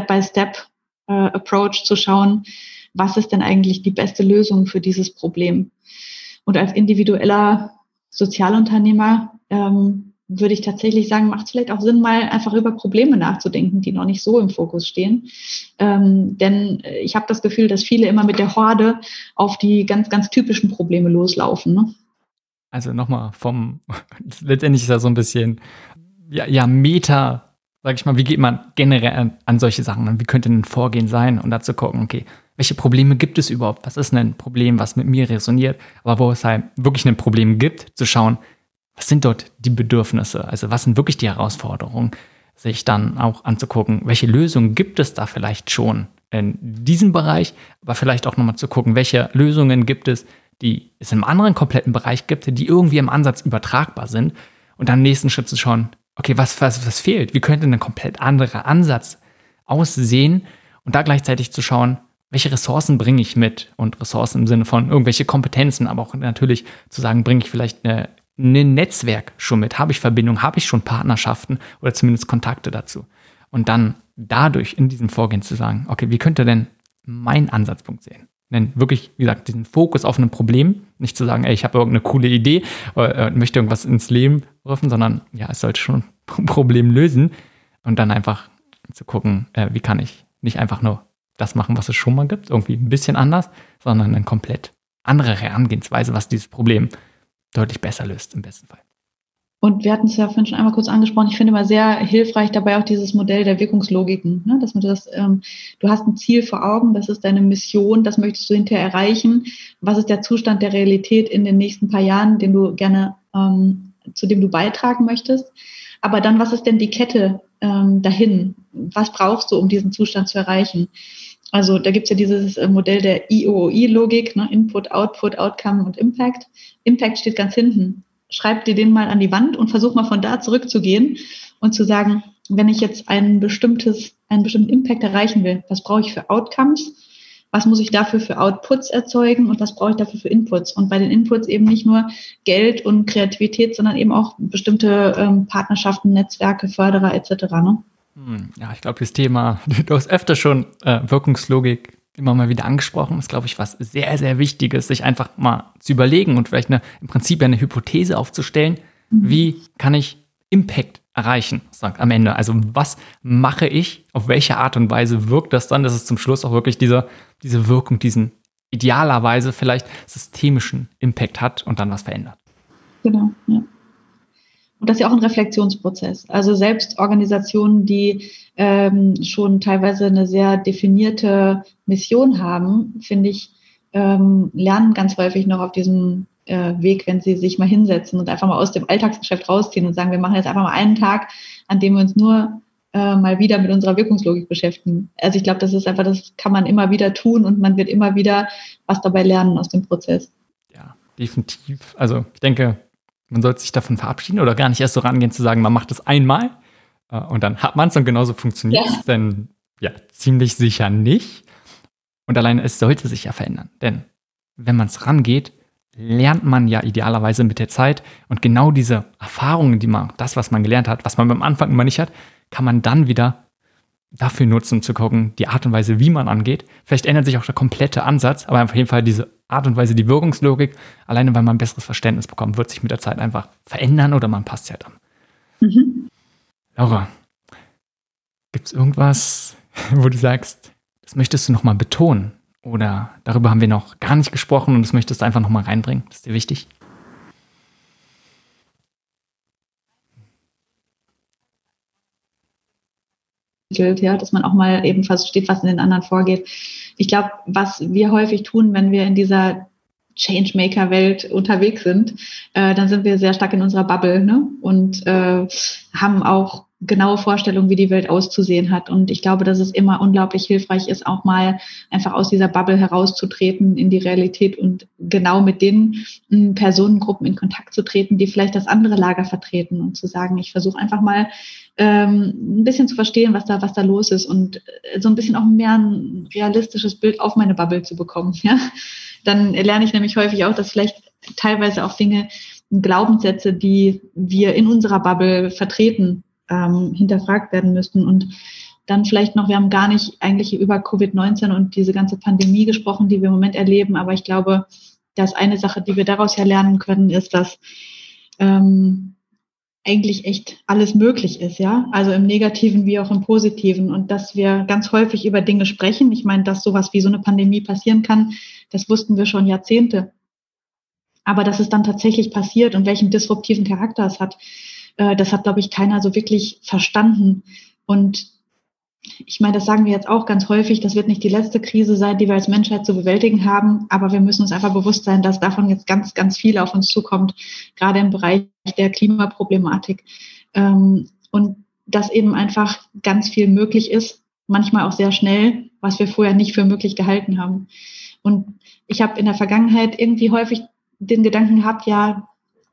Step-by-Step-Approach äh, zu schauen, was ist denn eigentlich die beste Lösung für dieses Problem. Und als individueller Sozialunternehmer ähm, würde ich tatsächlich sagen, macht es vielleicht auch Sinn, mal einfach über Probleme nachzudenken, die noch nicht so im Fokus stehen. Ähm, denn ich habe das Gefühl, dass viele immer mit der Horde auf die ganz, ganz typischen Probleme loslaufen, ne? Also nochmal vom, letztendlich ist das so ein bisschen, ja, ja, Meta, sag ich mal, wie geht man generell an, an solche Sachen an? Wie könnte ein Vorgehen sein? Und dazu gucken, okay, welche Probleme gibt es überhaupt? Was ist denn ein Problem, was mit mir resoniert? Aber wo es halt wirklich ein Problem gibt, zu schauen, was sind dort die Bedürfnisse? Also was sind wirklich die Herausforderungen? Sich dann auch anzugucken, welche Lösungen gibt es da vielleicht schon in diesem Bereich, aber vielleicht auch nochmal zu gucken, welche Lösungen gibt es, die es im anderen kompletten Bereich gibt, die irgendwie im Ansatz übertragbar sind. Und dann im nächsten Schritt zu schauen, okay, was, was, was fehlt? Wie könnte ein komplett anderer Ansatz aussehen? Und da gleichzeitig zu schauen, welche Ressourcen bringe ich mit? Und Ressourcen im Sinne von irgendwelche Kompetenzen, aber auch natürlich zu sagen, bringe ich vielleicht eine, ein Netzwerk schon mit? Habe ich Verbindungen? Habe ich schon Partnerschaften oder zumindest Kontakte dazu? Und dann dadurch in diesem Vorgehen zu sagen, okay, wie könnte denn mein Ansatzpunkt sehen? Denn wirklich, wie gesagt, diesen Fokus auf ein Problem, nicht zu sagen, ey, ich habe irgendeine coole Idee oder äh, möchte irgendwas ins Leben rufen, sondern ja, es sollte schon ein Problem lösen und dann einfach zu gucken, äh, wie kann ich nicht einfach nur das machen, was es schon mal gibt, irgendwie ein bisschen anders, sondern eine komplett andere Herangehensweise, was dieses Problem deutlich besser löst im besten Fall. Und wir hatten es ja vorhin schon einmal kurz angesprochen, ich finde immer sehr hilfreich dabei auch dieses Modell der Wirkungslogiken, ne? Dass man das, ähm, du hast ein Ziel vor Augen, das ist deine Mission, das möchtest du hinterher erreichen. Was ist der Zustand der Realität in den nächsten paar Jahren, den du gerne, ähm, zu dem du beitragen möchtest? Aber dann, was ist denn die Kette ähm, dahin? Was brauchst du, um diesen Zustand zu erreichen? Also da gibt es ja dieses Modell der I O O I-Logik, ne? Input, Output, Outcome und Impact. Impact steht ganz hinten. Schreib dir den mal an die Wand und versuch mal von da zurückzugehen und zu sagen, wenn ich jetzt ein bestimmtes, einen bestimmten Impact erreichen will, was brauche ich für Outcomes? Was muss ich dafür für Outputs erzeugen und was brauche ich dafür für Inputs? Und bei den Inputs eben nicht nur Geld und Kreativität, sondern eben auch bestimmte ähm, Partnerschaften, Netzwerke, Förderer et cetera. Ne? Ja, ich glaube, das Thema, du hast öfter schon äh, Wirkungslogik immer mal wieder angesprochen, ist, glaube ich, was sehr, sehr Wichtiges, sich einfach mal zu überlegen und vielleicht eine, im Prinzip eine Hypothese aufzustellen, mhm. wie kann ich Impact erreichen, sagt am Ende. Also was mache ich, auf welche Art und Weise wirkt das dann, dass es zum Schluss auch wirklich diese, diese Wirkung, diesen idealerweise vielleicht systemischen Impact hat und dann was verändert. Genau, ja. Und das ist ja auch ein Reflexionsprozess. Also selbst Organisationen, die ähm, schon teilweise eine sehr definierte Mission haben, finde ich, ähm, lernen ganz häufig noch auf diesem äh, Weg, wenn sie sich mal hinsetzen und einfach mal aus dem Alltagsgeschäft rausziehen und sagen, wir machen jetzt einfach mal einen Tag, an dem wir uns nur äh, mal wieder mit unserer Wirkungslogik beschäftigen. Also ich glaube, das ist einfach, das kann man immer wieder tun und man wird immer wieder was dabei lernen aus dem Prozess. Ja, definitiv. Also ich denke, man sollte sich davon verabschieden oder gar nicht erst so rangehen zu sagen, man macht es einmal äh, und dann hat man es und genauso funktioniert es. Ja. Denn ja, ziemlich sicher nicht. Und alleine es sollte sich ja verändern. Denn wenn man es rangeht, lernt man ja idealerweise mit der Zeit. Und genau diese Erfahrungen, die man, das, was man gelernt hat, was man beim Anfang immer nicht hat, kann man dann wieder dafür nutzen, zu gucken, die Art und Weise, wie man angeht. Vielleicht ändert sich auch der komplette Ansatz, aber auf jeden Fall diese Art und Weise, die Wirkungslogik, alleine weil man ein besseres Verständnis bekommt, wird sich mit der Zeit einfach verändern oder man passt sich halt an. Mhm. Laura, gibt es irgendwas, wo du sagst, das möchtest du nochmal betonen? Oder darüber haben wir noch gar nicht gesprochen und das möchtest du einfach nochmal reinbringen? Das ist dir wichtig? Ja, dass man auch mal eben versteht, was in den anderen vorgeht. Ich glaube, was wir häufig tun, wenn wir in dieser Changemaker-Welt unterwegs sind, äh, dann sind wir sehr stark in unserer Bubble, ne? Und äh, haben auch genaue Vorstellungen, wie die Welt auszusehen hat. Und ich glaube, dass es immer unglaublich hilfreich ist, auch mal einfach aus dieser Bubble herauszutreten in die Realität und genau mit den m, Personengruppen in Kontakt zu treten, die vielleicht das andere Lager vertreten und zu sagen, ich versuche einfach mal ähm, ein bisschen zu verstehen, was da, was da los ist und so ein bisschen auch mehr ein realistisches Bild auf meine Bubble zu bekommen. Ja? Dann lerne ich nämlich häufig auch, dass vielleicht teilweise auch Dinge, Glaubenssätze, die wir in unserer Bubble vertreten, ähm, hinterfragt werden müssten. Und dann vielleicht noch, wir haben gar nicht eigentlich über Covid neunzehn und diese ganze Pandemie gesprochen, die wir im Moment erleben, aber ich glaube, dass eine Sache, die wir daraus ja lernen können, ist, dass ähm, eigentlich echt alles möglich ist, ja, also im Negativen wie auch im Positiven und dass wir ganz häufig über Dinge sprechen. Ich meine, dass sowas wie so eine Pandemie passieren kann, das wussten wir schon Jahrzehnte. Aber dass es dann tatsächlich passiert und welchen disruptiven Charakter es hat, äh, das hat, glaube ich, keiner so wirklich verstanden. Und ich meine, das sagen wir jetzt auch ganz häufig, das wird nicht die letzte Krise sein, die wir als Menschheit zu bewältigen haben, aber wir müssen uns einfach bewusst sein, dass davon jetzt ganz, ganz viel auf uns zukommt, gerade im Bereich der Klimaproblematik. Ähm, und dass eben einfach ganz viel möglich ist, manchmal auch sehr schnell, was wir vorher nicht für möglich gehalten haben. Und ich habe in der Vergangenheit irgendwie häufig den Gedanken gehabt, ja,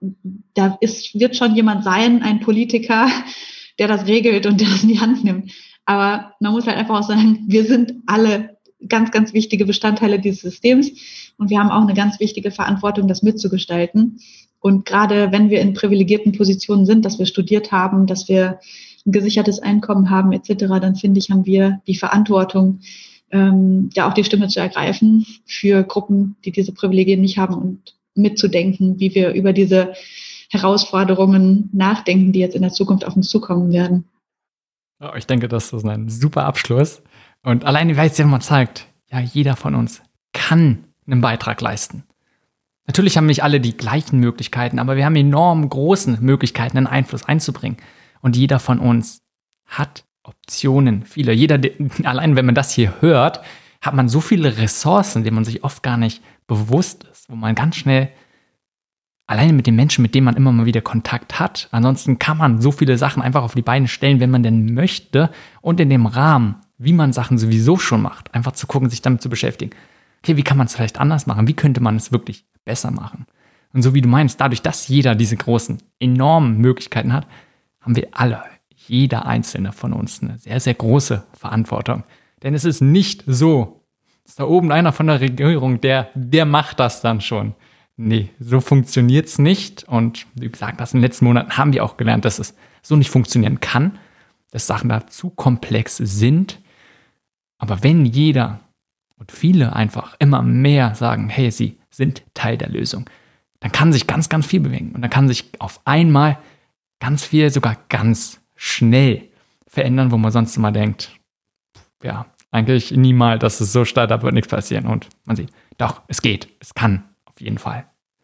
da ist, wird schon jemand sein, ein Politiker, der das regelt und der das in die Hand nimmt. Aber man muss halt einfach auch sagen, wir sind alle ganz, ganz wichtige Bestandteile dieses Systems und wir haben auch eine ganz wichtige Verantwortung, das mitzugestalten. Und gerade wenn wir in privilegierten Positionen sind, dass wir studiert haben, dass wir ein gesichertes Einkommen haben et cetera, dann finde ich, haben wir die Verantwortung, ähm, ja auch die Stimme zu ergreifen für Gruppen, die diese Privilegien nicht haben und mitzudenken, wie wir über diese Herausforderungen nachdenken, die jetzt in der Zukunft auf uns zukommen werden. Oh, ich denke, das ist ein super Abschluss. Und alleine, weil es ja nochmal zeigt, ja, jeder von uns kann einen Beitrag leisten. Natürlich haben nicht alle die gleichen Möglichkeiten, aber wir haben enorm großen Möglichkeiten, einen Einfluss einzubringen. Und jeder von uns hat Optionen, viele. Jeder, allein wenn man das hier hört, hat man so viele Ressourcen, denen man sich oft gar nicht bewusst ist, wo man ganz schnell alleine mit den Menschen, mit denen man immer mal wieder Kontakt hat, ansonsten kann man so viele Sachen einfach auf die Beine stellen, wenn man denn möchte und in dem Rahmen, wie man Sachen sowieso schon macht, einfach zu gucken, sich damit zu beschäftigen. Okay, wie kann man es vielleicht anders machen? Wie könnte man es wirklich besser machen? Und so wie du meinst, dadurch, dass jeder diese großen, enormen Möglichkeiten hat, haben wir alle, jeder Einzelne von uns eine sehr, sehr große Verantwortung. Denn es ist nicht so, dass da oben einer von der Regierung, der, der macht das dann schon. Nee, so funktioniert's nicht. Und wie gesagt, das in den letzten Monaten haben wir auch gelernt, dass es so nicht funktionieren kann, dass Sachen da zu komplex sind. Aber wenn jeder und viele einfach immer mehr sagen, hey, sie sind Teil der Lösung, dann kann sich ganz, ganz viel bewegen. Und dann kann sich auf einmal ganz viel, sogar ganz schnell verändern, wo man sonst immer denkt, ja, eigentlich niemals, dass es so stark, da wird nichts passieren. Und man sieht, doch, es geht, es kann auf jeden Fall.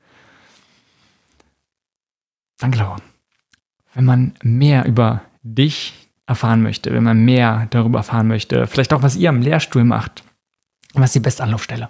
Danke, Laura. Wenn man mehr über dich erfahren möchte, wenn man mehr darüber erfahren möchte, vielleicht auch, was ihr am Lehrstuhl macht, was ist die beste Anlaufstelle?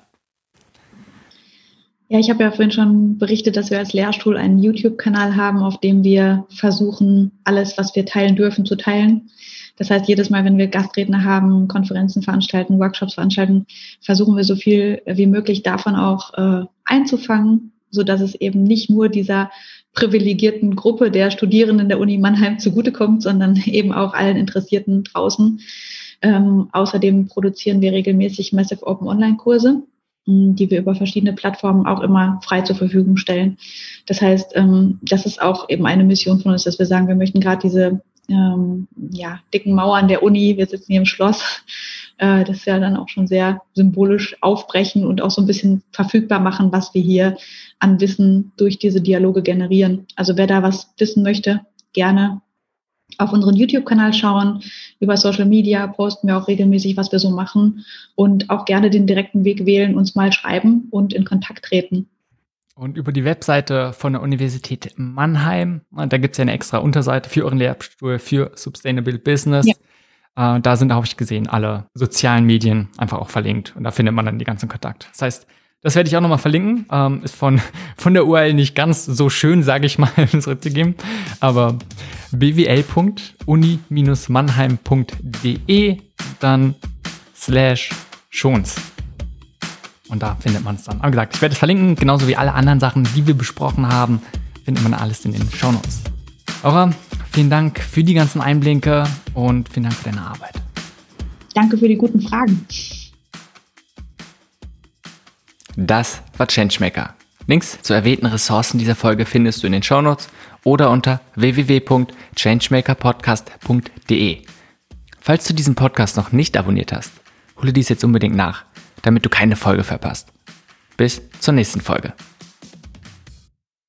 Ja, ich habe ja vorhin schon berichtet, dass wir als Lehrstuhl einen YouTube-Kanal haben, auf dem wir versuchen, alles, was wir teilen dürfen, zu teilen. Das heißt, jedes Mal, wenn wir Gastredner haben, Konferenzen veranstalten, Workshops veranstalten, versuchen wir so viel wie möglich davon auch äh, einzufangen, sodass es eben nicht nur dieser privilegierten Gruppe der Studierenden der Uni Mannheim zugutekommt, sondern eben auch allen Interessierten draußen. Ähm, außerdem produzieren wir regelmäßig Massive Open Online-Kurse, die wir über verschiedene Plattformen auch immer frei zur Verfügung stellen. Das heißt, ähm, das ist auch eben eine Mission von uns, dass wir sagen, wir möchten gerade diese ähm, ja, dicken Mauern der Uni, wir sitzen hier im Schloss, äh, das ist ja dann auch schon sehr symbolisch aufbrechen und auch so ein bisschen verfügbar machen, was wir hier an Wissen durch diese Dialoge generieren. Also wer da was wissen möchte, gerne auf unseren YouTube-Kanal schauen. Über Social Media posten wir auch regelmäßig, was wir so machen und auch gerne den direkten Weg wählen, uns mal schreiben und in Kontakt treten. Und über die Webseite von der Universität Mannheim, da gibt es ja eine extra Unterseite für euren Lehrstuhl für Sustainable Business. Ja. Äh, da sind, habe ich gesehen, alle sozialen Medien einfach auch verlinkt. Und da findet man dann die ganzen Kontakte. Das heißt, das werde ich auch nochmal verlinken. Ähm, ist von, von der U R L nicht ganz so schön, sage ich mal, um es zurückzugeben. Aber b w l punkt uni Bindestrich mannheim punkt d e dann slash schons. Und da findet man es dann. Aber gesagt, ich werde es verlinken, genauso wie alle anderen Sachen, die wir besprochen haben, findet man alles in den Shownotes. Aura, vielen Dank für die ganzen Einblicke und vielen Dank für deine Arbeit. Danke für die guten Fragen. Das war Changemaker. Links zu erwähnten Ressourcen dieser Folge findest du in den Shownotes oder unter w w w punkt changemaker podcast punkt d e. Falls du diesen Podcast noch nicht abonniert hast, hole dies jetzt unbedingt nach, damit du keine Folge verpasst. Bis zur nächsten Folge.